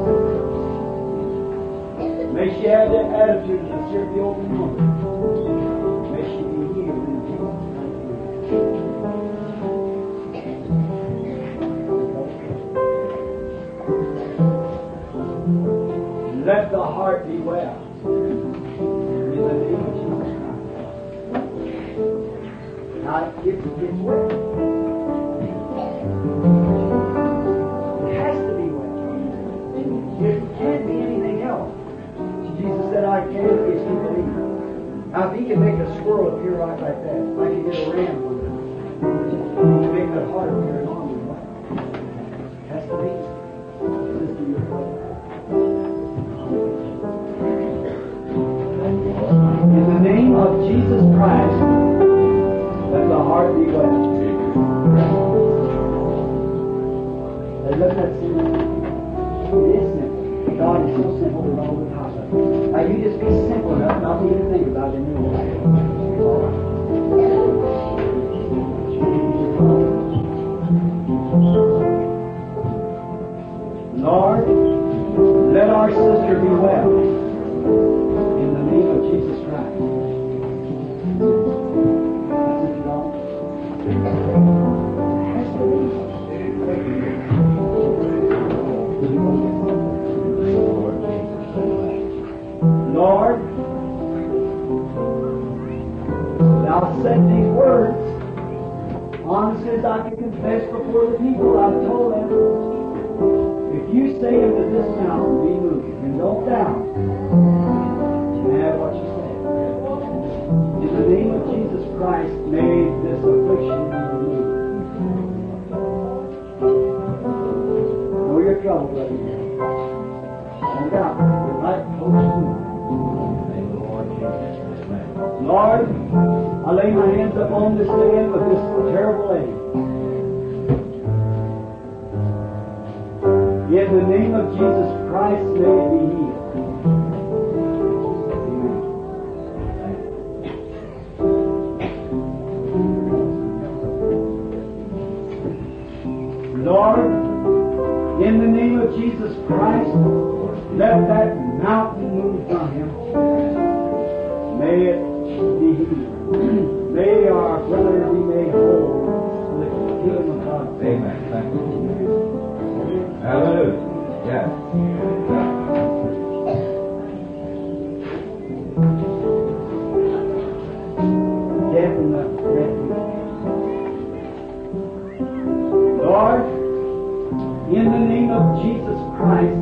May she have that attitude of sincere the open woman. May she be healed in Jesus. Let the heart be well. In the name of Jesus Christ. Now, it gets, gets well. It has to be well. It can't be anything else. Jesus said, I can if you believe. Now, if He can make a squirrel appear right like that, I can get a ram on it. He can make that heart appear an arm with it. Has to be. This is your prayer. In the name of Jesus Christ, let the heart be well. And let that simple. It is simple. God is so simple with all the power. Now you just be simple enough not to even think about it in your life. Lord, let our sister be well. In the name of Jesus Christ. That's it, Lord. Has to be. Lord, Thou said these words, honest as I can confess before the people. I've told them, if you say unto this mountain, be moved, and don't doubt, you have what you In the name of Jesus Christ, may this affliction be removed. Know your trouble, brother. No doubt. We're right close to it. Lord, I lay my hands upon this man with this terrible ache. In the name of Jesus Christ, may it be healed. Lord, in the name of Jesus Christ, let that mountain move from him. May it be healed. May our brother be made whole for the kingdom of God. Amen. Thank you. Hallelujah. Yes. Death in the refuge. Lord, in the name of Jesus Christ,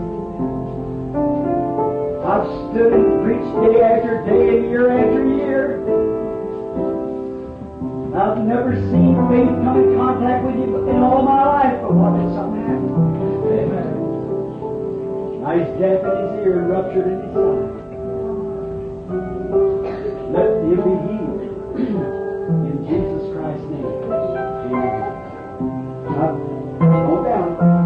I've stood and preached day after day and year after year. I've never seen faith come in contact with you in all my life, but what did something happen? Amen. Now he's deaf in his ear and ruptured in his side. Let him be healed. In Jesus Christ's name. Amen. Now, go down.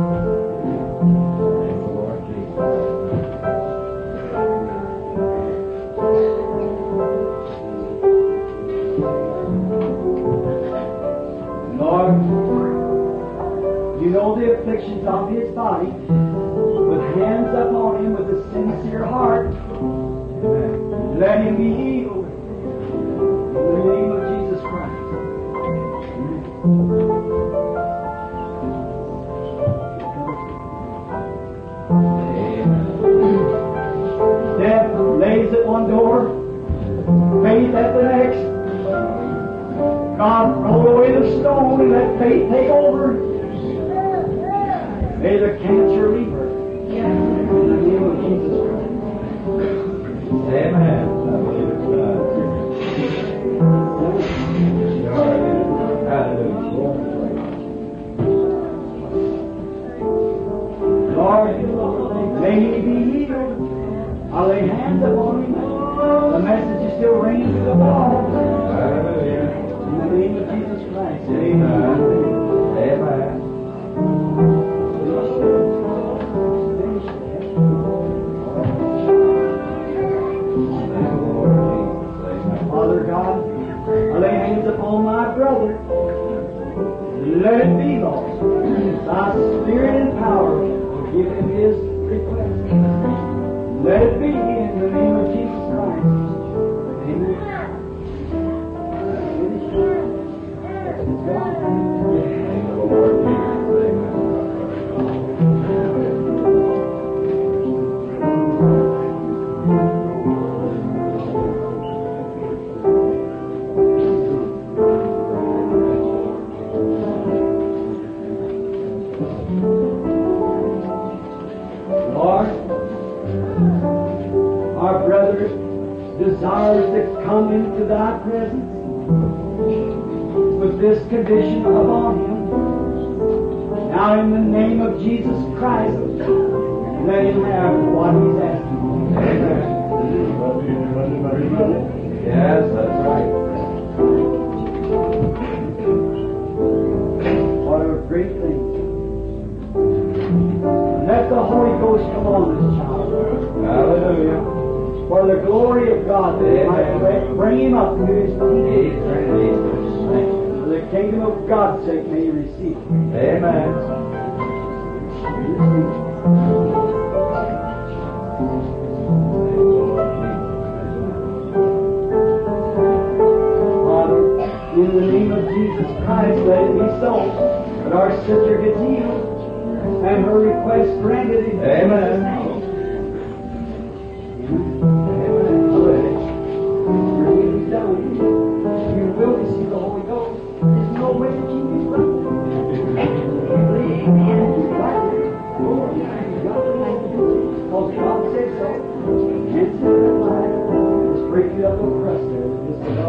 Lord, you know the afflictions of his body. With hands upon him with a sincere heart. Let him be healed. In the name of Jesus Christ. Death lays at one door, faith at the next. God, roll away the stone and let faith take over. May the cancer leave her. In the name of Jesus Christ. Amen. Lord, may he be healed. I lay hands upon him. The message is still ringing through the walls. Hallelujah. In the name of Jesus Christ. Amen. Amen. Father God, I lay hands upon my brother. Let it be, Lord. Thy spirit and power will give him his request. Let it be in the name of Jesus Christ. Amen. Lord, our brother desires to come into thy presence with this condition upon him. Now in the name of Jesus Christ, let him have what he's asking for. Amen. Yes, that's right. What a great thing. Let the Holy Ghost come on this child. Hallelujah. For the glory of God, that it might bring him up to his feet. For the kingdom of God's sake, may he receive it. Amen. Father, in the name of Jesus Christ, let it be so that our sister gets healed and her request granted in Jesus' Amen. name. Amen. Hallelujah. Your will be done. You will receive the Holy Ghost. There's no way that you can run. Amen. Because God said so. Answer the light. Just break it up a crust there. Just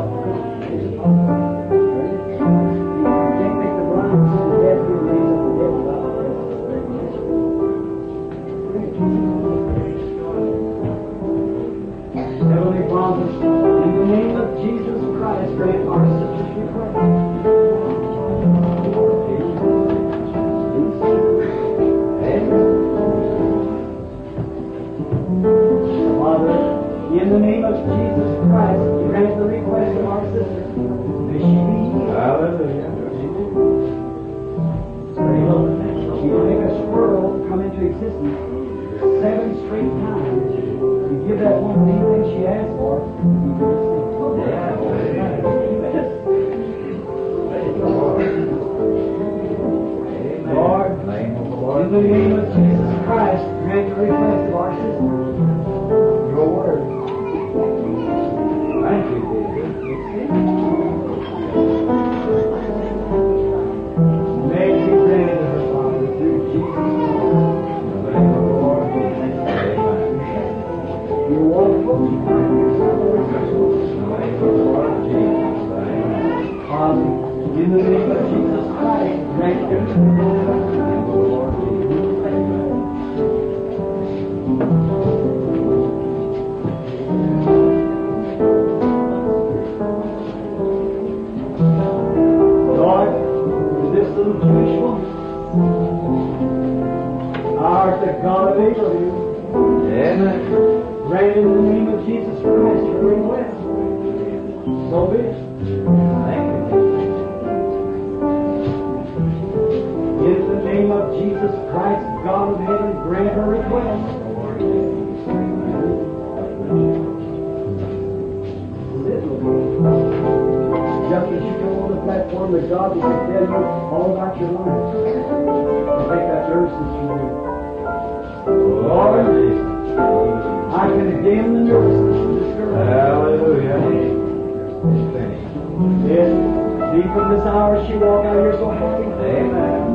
So be it. Thank you. In the name of Jesus Christ, God of heaven, grant her request. Just as you come on the platform, that God will tell you all about your life. You take that nurse that you do. Lord, I condemn the nurse of this girl. Hallelujah. It's finished. Yes, see from this hour she walk out here so happy. Amen.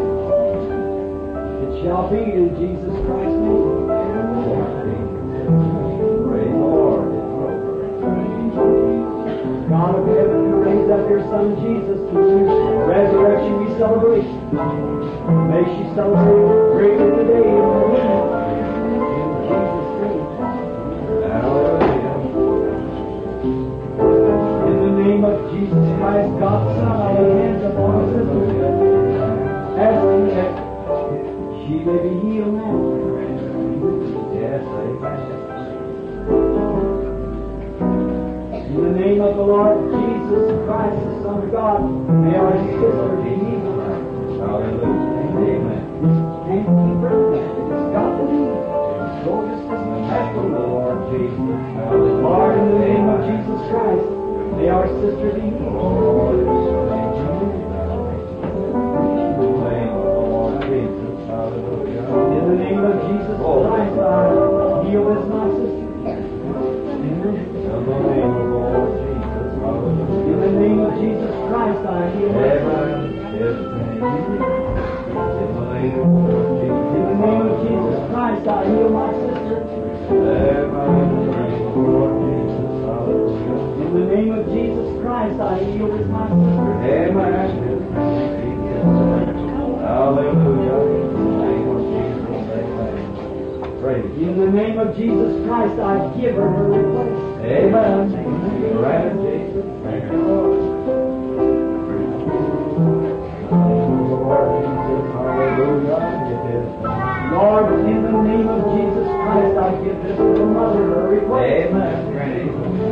It shall be in Jesus Christ's name. Praise the Lord. God of heaven, who raised up your Son Jesus to whose resurrection we celebrate. May she celebrate greater today in her name. In Jesus' name. Hallelujah. In the name of Jesus Christ, God's Son, I lay hands upon her sister, asking that she may be healed now. Yes, amen. In the name of the Lord Jesus Christ, the Son of God, may our sister be healed. Hallelujah. Amen. Can't keep her. It's got to be. So just as we have Thank to you, Lord. Lord Jesus. Hallelujah. Lord, in the name of Jesus Christ, may our sister be healed. Lord, thank you. Thank you, Lord Jesus. Hallelujah. In the name of Jesus Christ, I heal as my sister. Amen. In the name of the Lord Jesus. Hallelujah. In the name of Jesus Christ, I heal as my Amen. Yes, thank you. In the name of the Lord Jesus. In the name of Jesus Christ, I heal my sister. Amen. In the name of the Lord Jesus. Hallelujah. In the name of Jesus Christ, I heal as my sister. Amen. Hallelujah. In the name of Jesus. Amen. Praise you. In the name of Jesus Christ, I give her her request. Amen. Granted, Jesus. Thank you, Lord. Lord Jesus. Hallelujah. It is done. Lord, in the name of Jesus Christ, I give this little mother her request. Amen. Granted.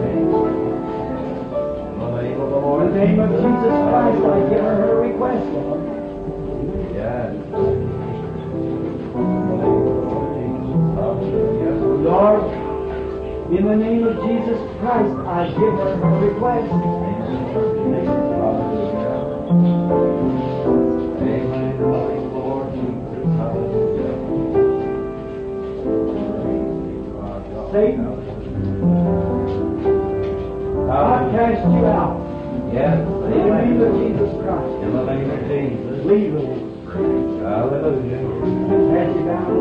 In the name of the In Lord. the name of Jesus Christ, I give her her request, Lord. Yes. In the name of the Lord Jesus. Hallelujah. Lord, in the name of Jesus Christ, I give her her request. Satan, I cast you out. Yes. In the name of Jesus Christ. In the name of Jesus. Leave her. Hallelujah. Cast you down.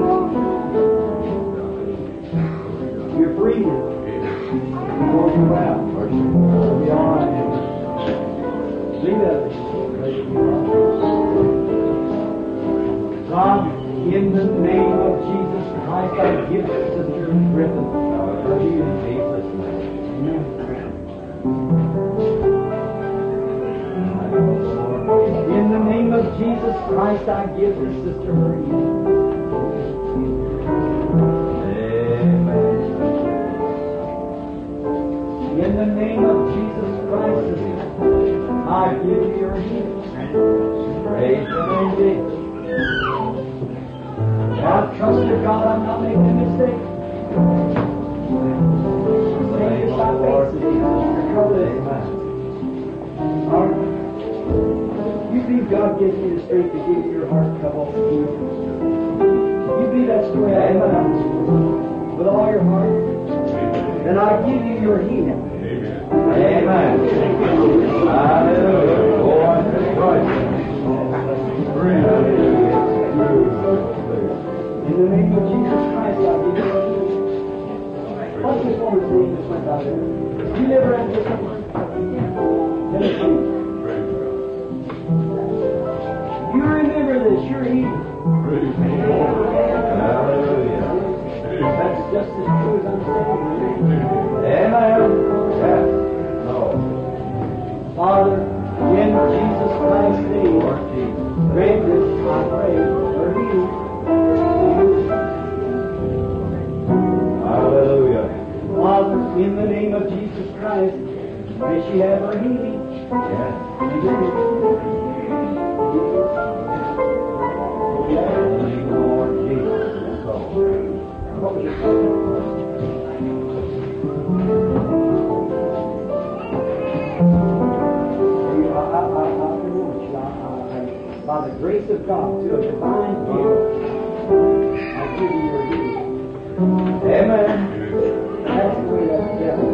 You're free now. Walk you out. It'll be all right. Leave it. God, in the name of Jesus Christ, I give Sister Griffin her healing. Jesus' name. Amen. In the name of Jesus Christ, I give this sister her healing. Amen. In the name of Jesus Christ, sister, I give you your healing. Praise the Lord. Amen. I trust in God, I'm not making a mistake. Say this by faith, sister. Your trouble is. All right. You believe God gives you the strength to give your heart come off the key. You believe that's the way I am with all your heart. Then I give you your healing. Amen. Hallelujah. Go on to Christ. In the name of Jesus Christ, I give you your healing. What's this woman's name that went out there? You never answered someone. Let us see. You remember this, you're healed. Hallelujah. That's just as true as I'm saying. Amen. Yes. No. Father, in Jesus Christ's name, Lord Jesus. grant this, I pray, for healing. Hallelujah. Father, in the name of Jesus Christ, May she have her healing. Yes. Thank the Lord Jesus. By the grace of God, to a divine gift, I give you your healing. Amen. That's the way that's done.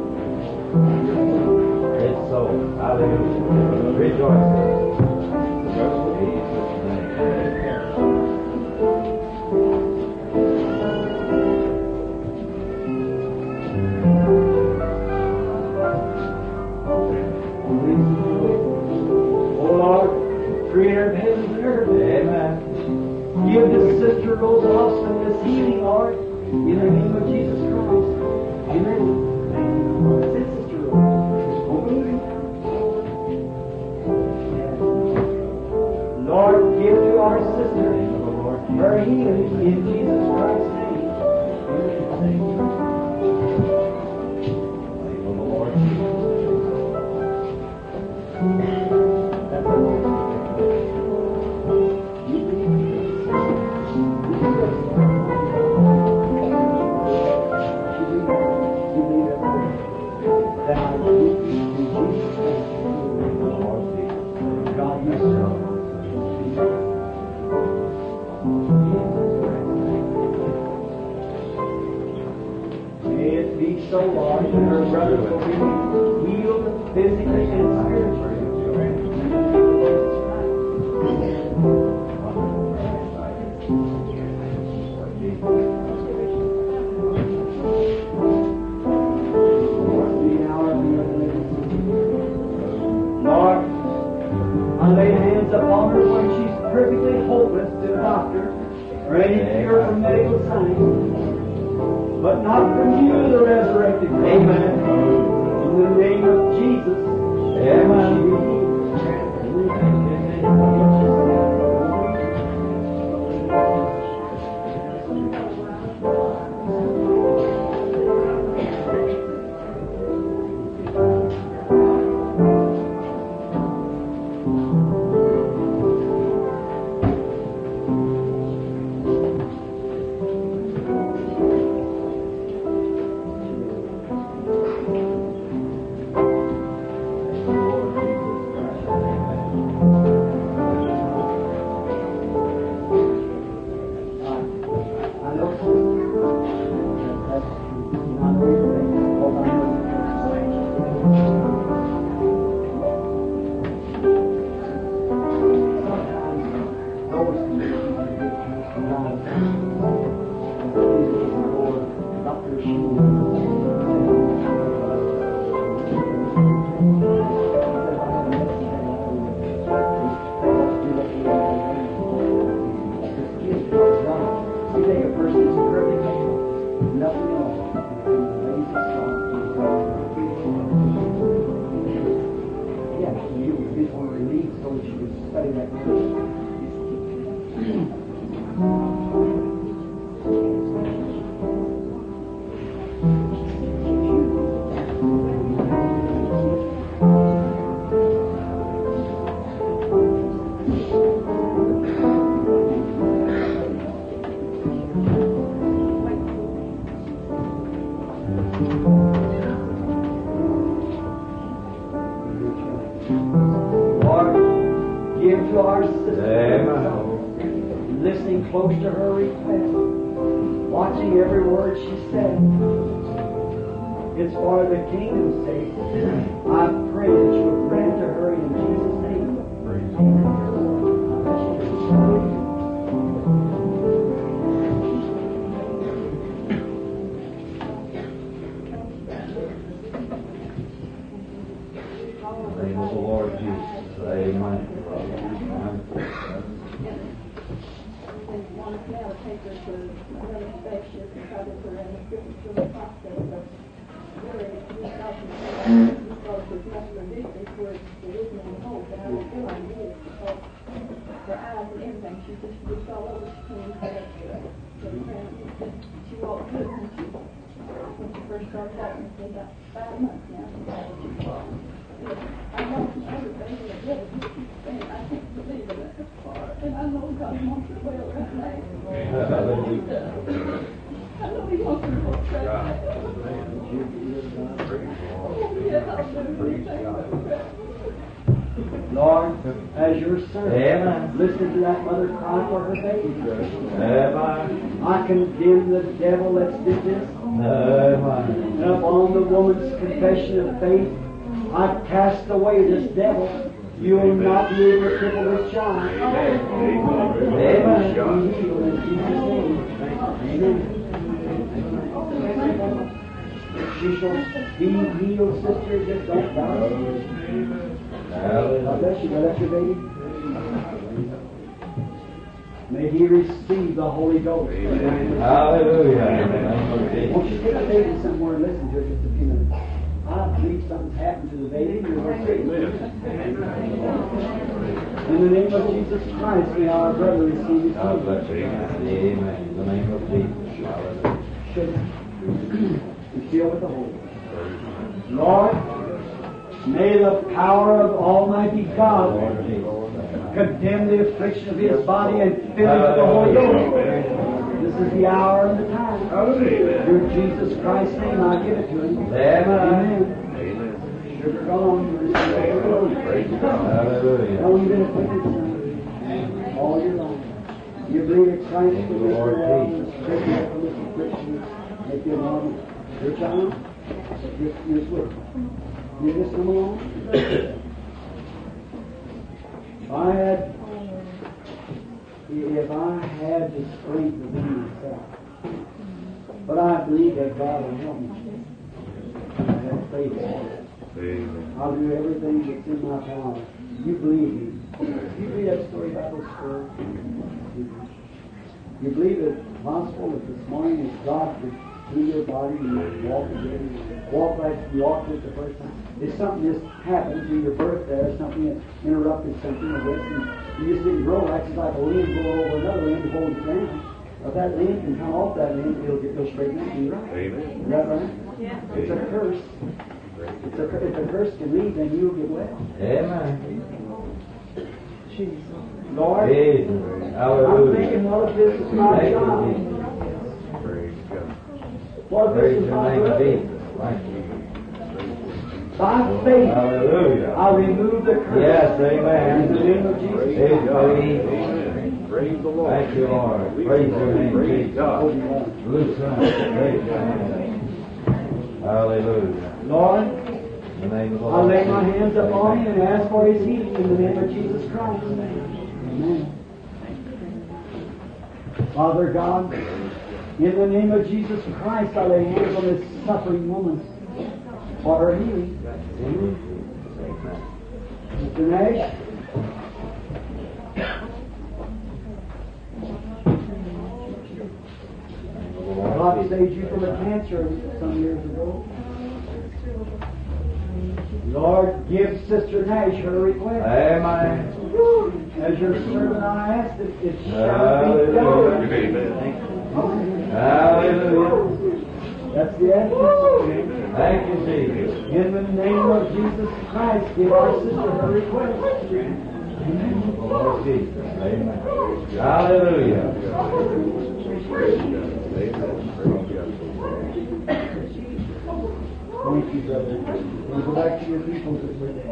It's so. Hallelujah. Rejoice. Jesus' name. Oh Lord, Creator of heaven and earth, Amen. give this sister Rose Austin this healing, Lord, in the name of Jesus Christ. Amen. Sit, Sister Rose. Lord, give to our sister her healing in Jesus Christ's name. Thank the Lord Jesus. That's the Lord. So large that her brother will be healed physically and spiritually. Lord, I lay hands upon her when she's perfectly hopeless to the doctor or any cure from medical science. But not from you, the resurrected Christ. Amen. In the name of Jesus. Amen. She walked good, didn't she? When she first started out, it's been about five months now. I lost everything in the devil. And I can't believe it that far. And I know God wants her well right now. I know He wants her well right now. Oh, yes, I'll do anything. Lord, as your servant, Amen. listen to that mother cry for her baby. Amen. I condemn the devil that's did this. Amen. And upon the woman's confession of faith, I cast away this devil. You will not be able to cripple this child. Amen. Be healed in Jesus' name. Amen. She shall be healed, sister. Just don't doubt. God bless you. God bless your baby. May he receive the Holy Ghost. Hallelujah. Won't you take the baby somewhere and listen to it just a few minutes? I believe something's happened to the baby. You're going to say, in the name of Jesus Christ, may our brother receive his God healing. bless you. Amen. In the name of Jesus. Hallelujah. Should be filled with the Holy Ghost. Lord, may the power of Almighty God condemn the affliction of his body and fill him with the Holy Ghost. This is the hour and the time. Through Jesus Christ's name, I give it to him. Amen. Sugar gone, you receive the Holy Ghost. Hallelujah. Now you've been afflicted, son, all your life. You believe that Christ will make you well and straighten you from this affliction, make you normal. Your child, you're with him. You just come along. If I had, if I had the strength within myself, but I believe that God will help me. I have faith in it. I'll do everything that's in my power. You believe me. You read that story about those squirrels? You believe it possible that this morning that God could through your body and walk again, walk like you walked it the first time. If something just happened through your birth there, something that interrupted something, I guess, and you just didn't grow right, it's like a limb go over another limb to hold it down. If that limb can come off that limb, it'll get go straight down. You're right. Amen. Is that right? Yeah. It's a curse. It's a, if the curse can leave, then you'll get well. Amen. Lord, Jesus. I'm Hallelujah. thinking, well, if this is my Thank you, job, Jesus. Praise God. well, if this Praise is your my name, brother, Jesus. Thank you. by faith, Hallelujah. I remove the curse. Yes, In the amen. name of Jesus. Praise God. Amen. Praise the Lord. Thank you, Lord. Praise your name, Praise Jesus. God. Loose us. Praise your name. Hallelujah. Lord, In the name of the I Lord. lay my hands upon him and ask for his healing in the name of Jesus Christ. Amen. Father God, in the name of Jesus Christ, I lay hands on this suffering woman for her healing. Amen. Mister Nash, God saved you from a cancer some years ago. Lord, give Sister Nash her request. Amen. As your servant, I ask that it shall be done. Amen. Hallelujah. That's the answer. Thank you, Jesus. In the name of Jesus Christ, give our sister her request. Amen. Lord Jesus. Amen. Hallelujah. Praise God. Amen. Praise God. Thank you, brother. We'll go back to your people this week.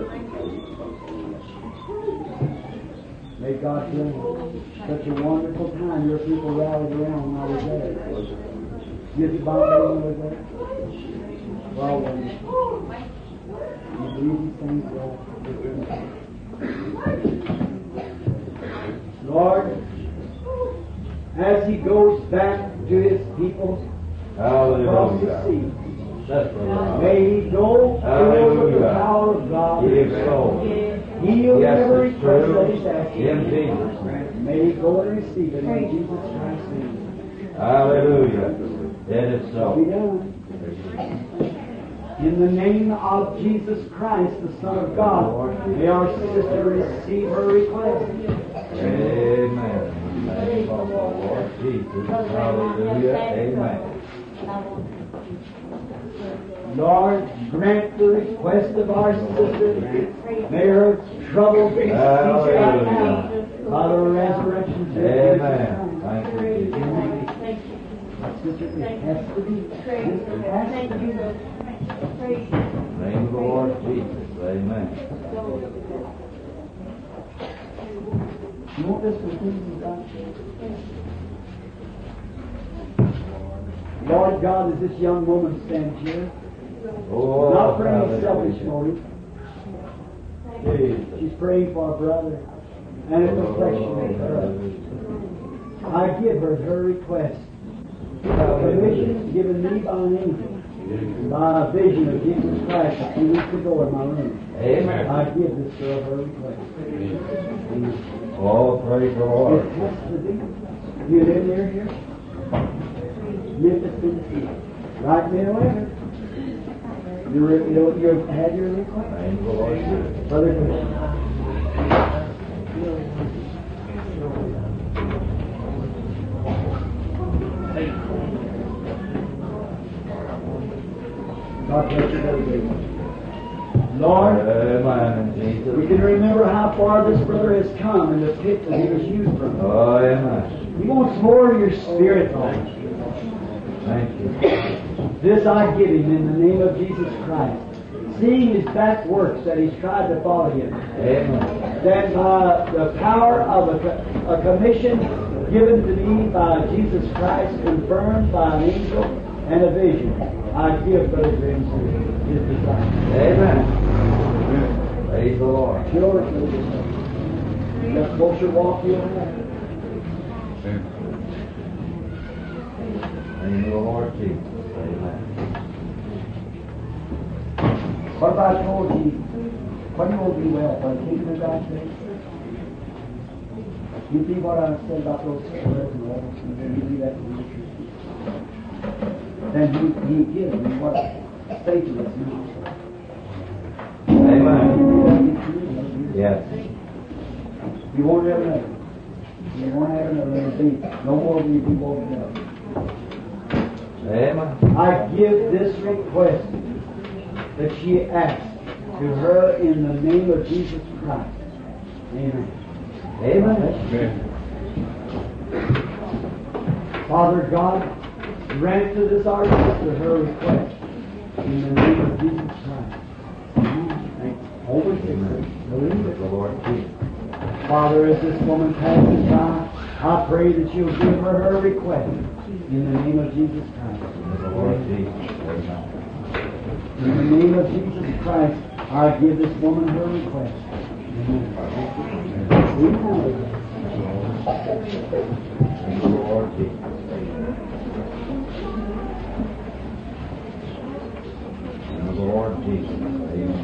May God bring such a wonderful time. Your people rallied around when I was there. Did the Bible when I was there? Well, wonderful. You believe these things, well. Lord, as he goes back to his people across the Hallelujah. sea, That's the Lord. may he go filled with the Hallelujah. power of God. Give soul. Heal Yes, every it's request true. that he's asking. In Jesus' name. May he go and receive it in Jesus Christ's name. Hallelujah. It is Shall be so. done. In the name of Jesus Christ, the Son of God, may our sister receive her request. Amen. In the name of the Lord Jesus. Hallelujah. Amen. Lord, grant the request of our sister. May her troubles be ceased right now by the resurrection. Amen. Thank you, Jesus. My sister, it has to be. It has to be. In the name of the Lord Jesus. Amen. You want this for things of God? Lord God, as this young woman stands here, Oh, not for any hallelujah. selfish motive, Jesus. she's praying for a brother and it's a reflection of her. I give her her request. A commission given me by an angel, by a vision of Jesus Christ a few weeks ago in my room. Amen. I give this girl her request. Oh, praise the Lord. It has to be. You live near here? Memphis, Tennessee. Right near where? You, re- you, you had your request? Name of the Lord Jesus. Brother Chris. God bless you, Brother David. Lord, Amen, Jesus. we can remember how far this brother has come in the pit that he was used from. Oh, amen. He wants more of your spirit, Lord. Thank you. This I give him in the name of Jesus Christ. Seeing his back works that he's tried to follow him. Amen. That by the power of a, co- a commission given to me by Jesus Christ, confirmed by an angel and a vision, I give Brother Graham his desire. Amen. Praise the Lord. Sure. That closer walk you'll have. Name of the Lord Jesus. Amen. What if I told you, when you will be well, for the kingdom of God's sake? You see what I said about those words and all those things, and you leave that to the truth. Then he, he gives me what faith is now. Amen. Yes. You won't have another. You won't have another. There'll be no more of you people over there. Amen. I give this request that she asked to her in the name of Jesus Christ. Amen. Amen. Father God, grant to this our sister her request in the name of Jesus Christ. Over to her. Believe it. The Lord Jesus. Father, as this woman passes by, I pray that you'll give her her request in the name of Jesus Christ. The Lord Jesus. Amen. In the name of Jesus Christ, I give this woman her request. Amen. Name of the Lord Jesus. Name of the Lord Jesus. Amen.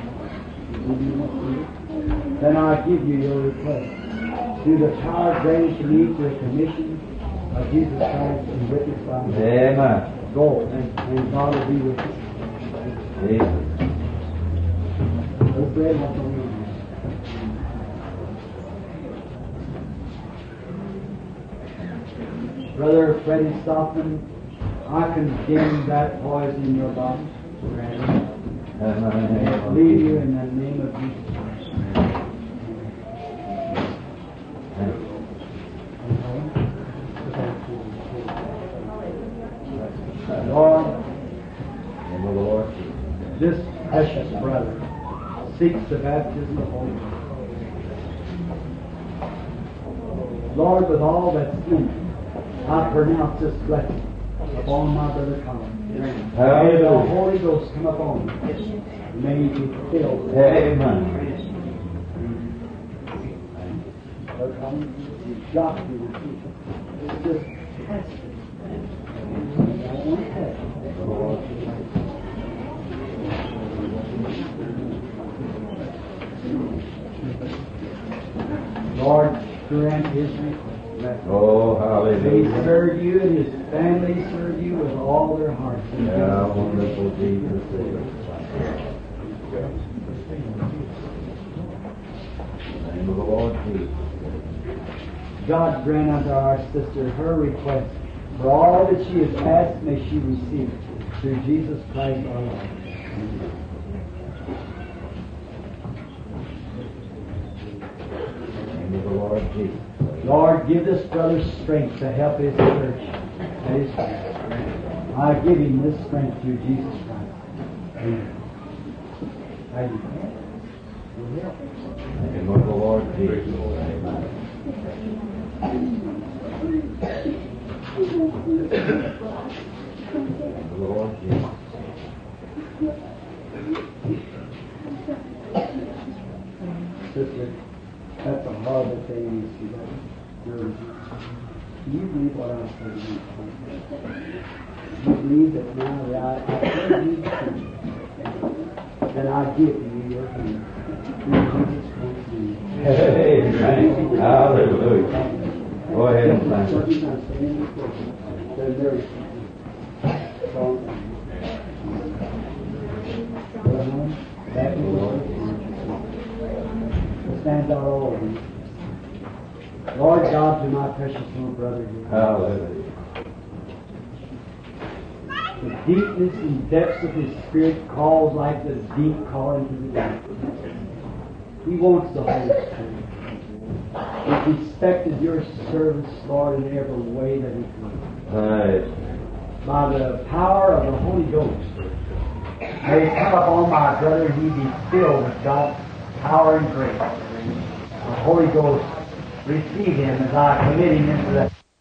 Then I give you your request. Through the power granted to me through the commission of Jesus Christ and witnessed by me. Amen. Go, and, and God will be with you. Jesus. Let's pray what's on your mind. Brother Freddie Stockman, I condemn that poison in your body. Amen. Leave you in the name of Jesus Christ. Lord, Name of the Lord Jesus. this precious brother seeks the baptism of Holy Ghost. Lord, with all that's in it, I pronounce this blessing upon my brother Colin. May the Hallelujah. Holy Ghost come upon him. May he be filled. Amen. Brother Colin, you've got to be with you. It's just tested. I want to test you. The Lord Jesus. Lord, grant his request. Oh, They hallelujah. serve you and his family serve you with all their hearts. Yeah, wonderful Jesus. Name of the Lord Jesus. God grant unto our sister her request For all that she has asked, may she receive it. Through Jesus Christ our Lord. name of the Lord Jesus. Lord, give this brother strength to help his church and his family. I give him this strength through Jesus Christ. Amen. I do. name of the Lord Jesus. The Lord Jesus. Sister, that's a horrible thing you see that. You're- Do you believe what I'm saying? Do you believe that now that I, I tell you the truth, that I give you your hand through Jesus Christ's name? Amen. Hallelujah. Go ahead and thank What him. you gonna say in this book? They're very strong. Well, hon, that is what it stands out all over you. Lord God, to my precious little brother here. Hallelujah. The deepness and depths of his spirit calls like the deep calling to the deep. He wants the Holy Spirit. He respected your service, Lord, in every way that he could. Right. By the power of the Holy Ghost, may it come upon my brother and he be filled with God's power and grace. The Holy Ghost, receive him as I commit him into that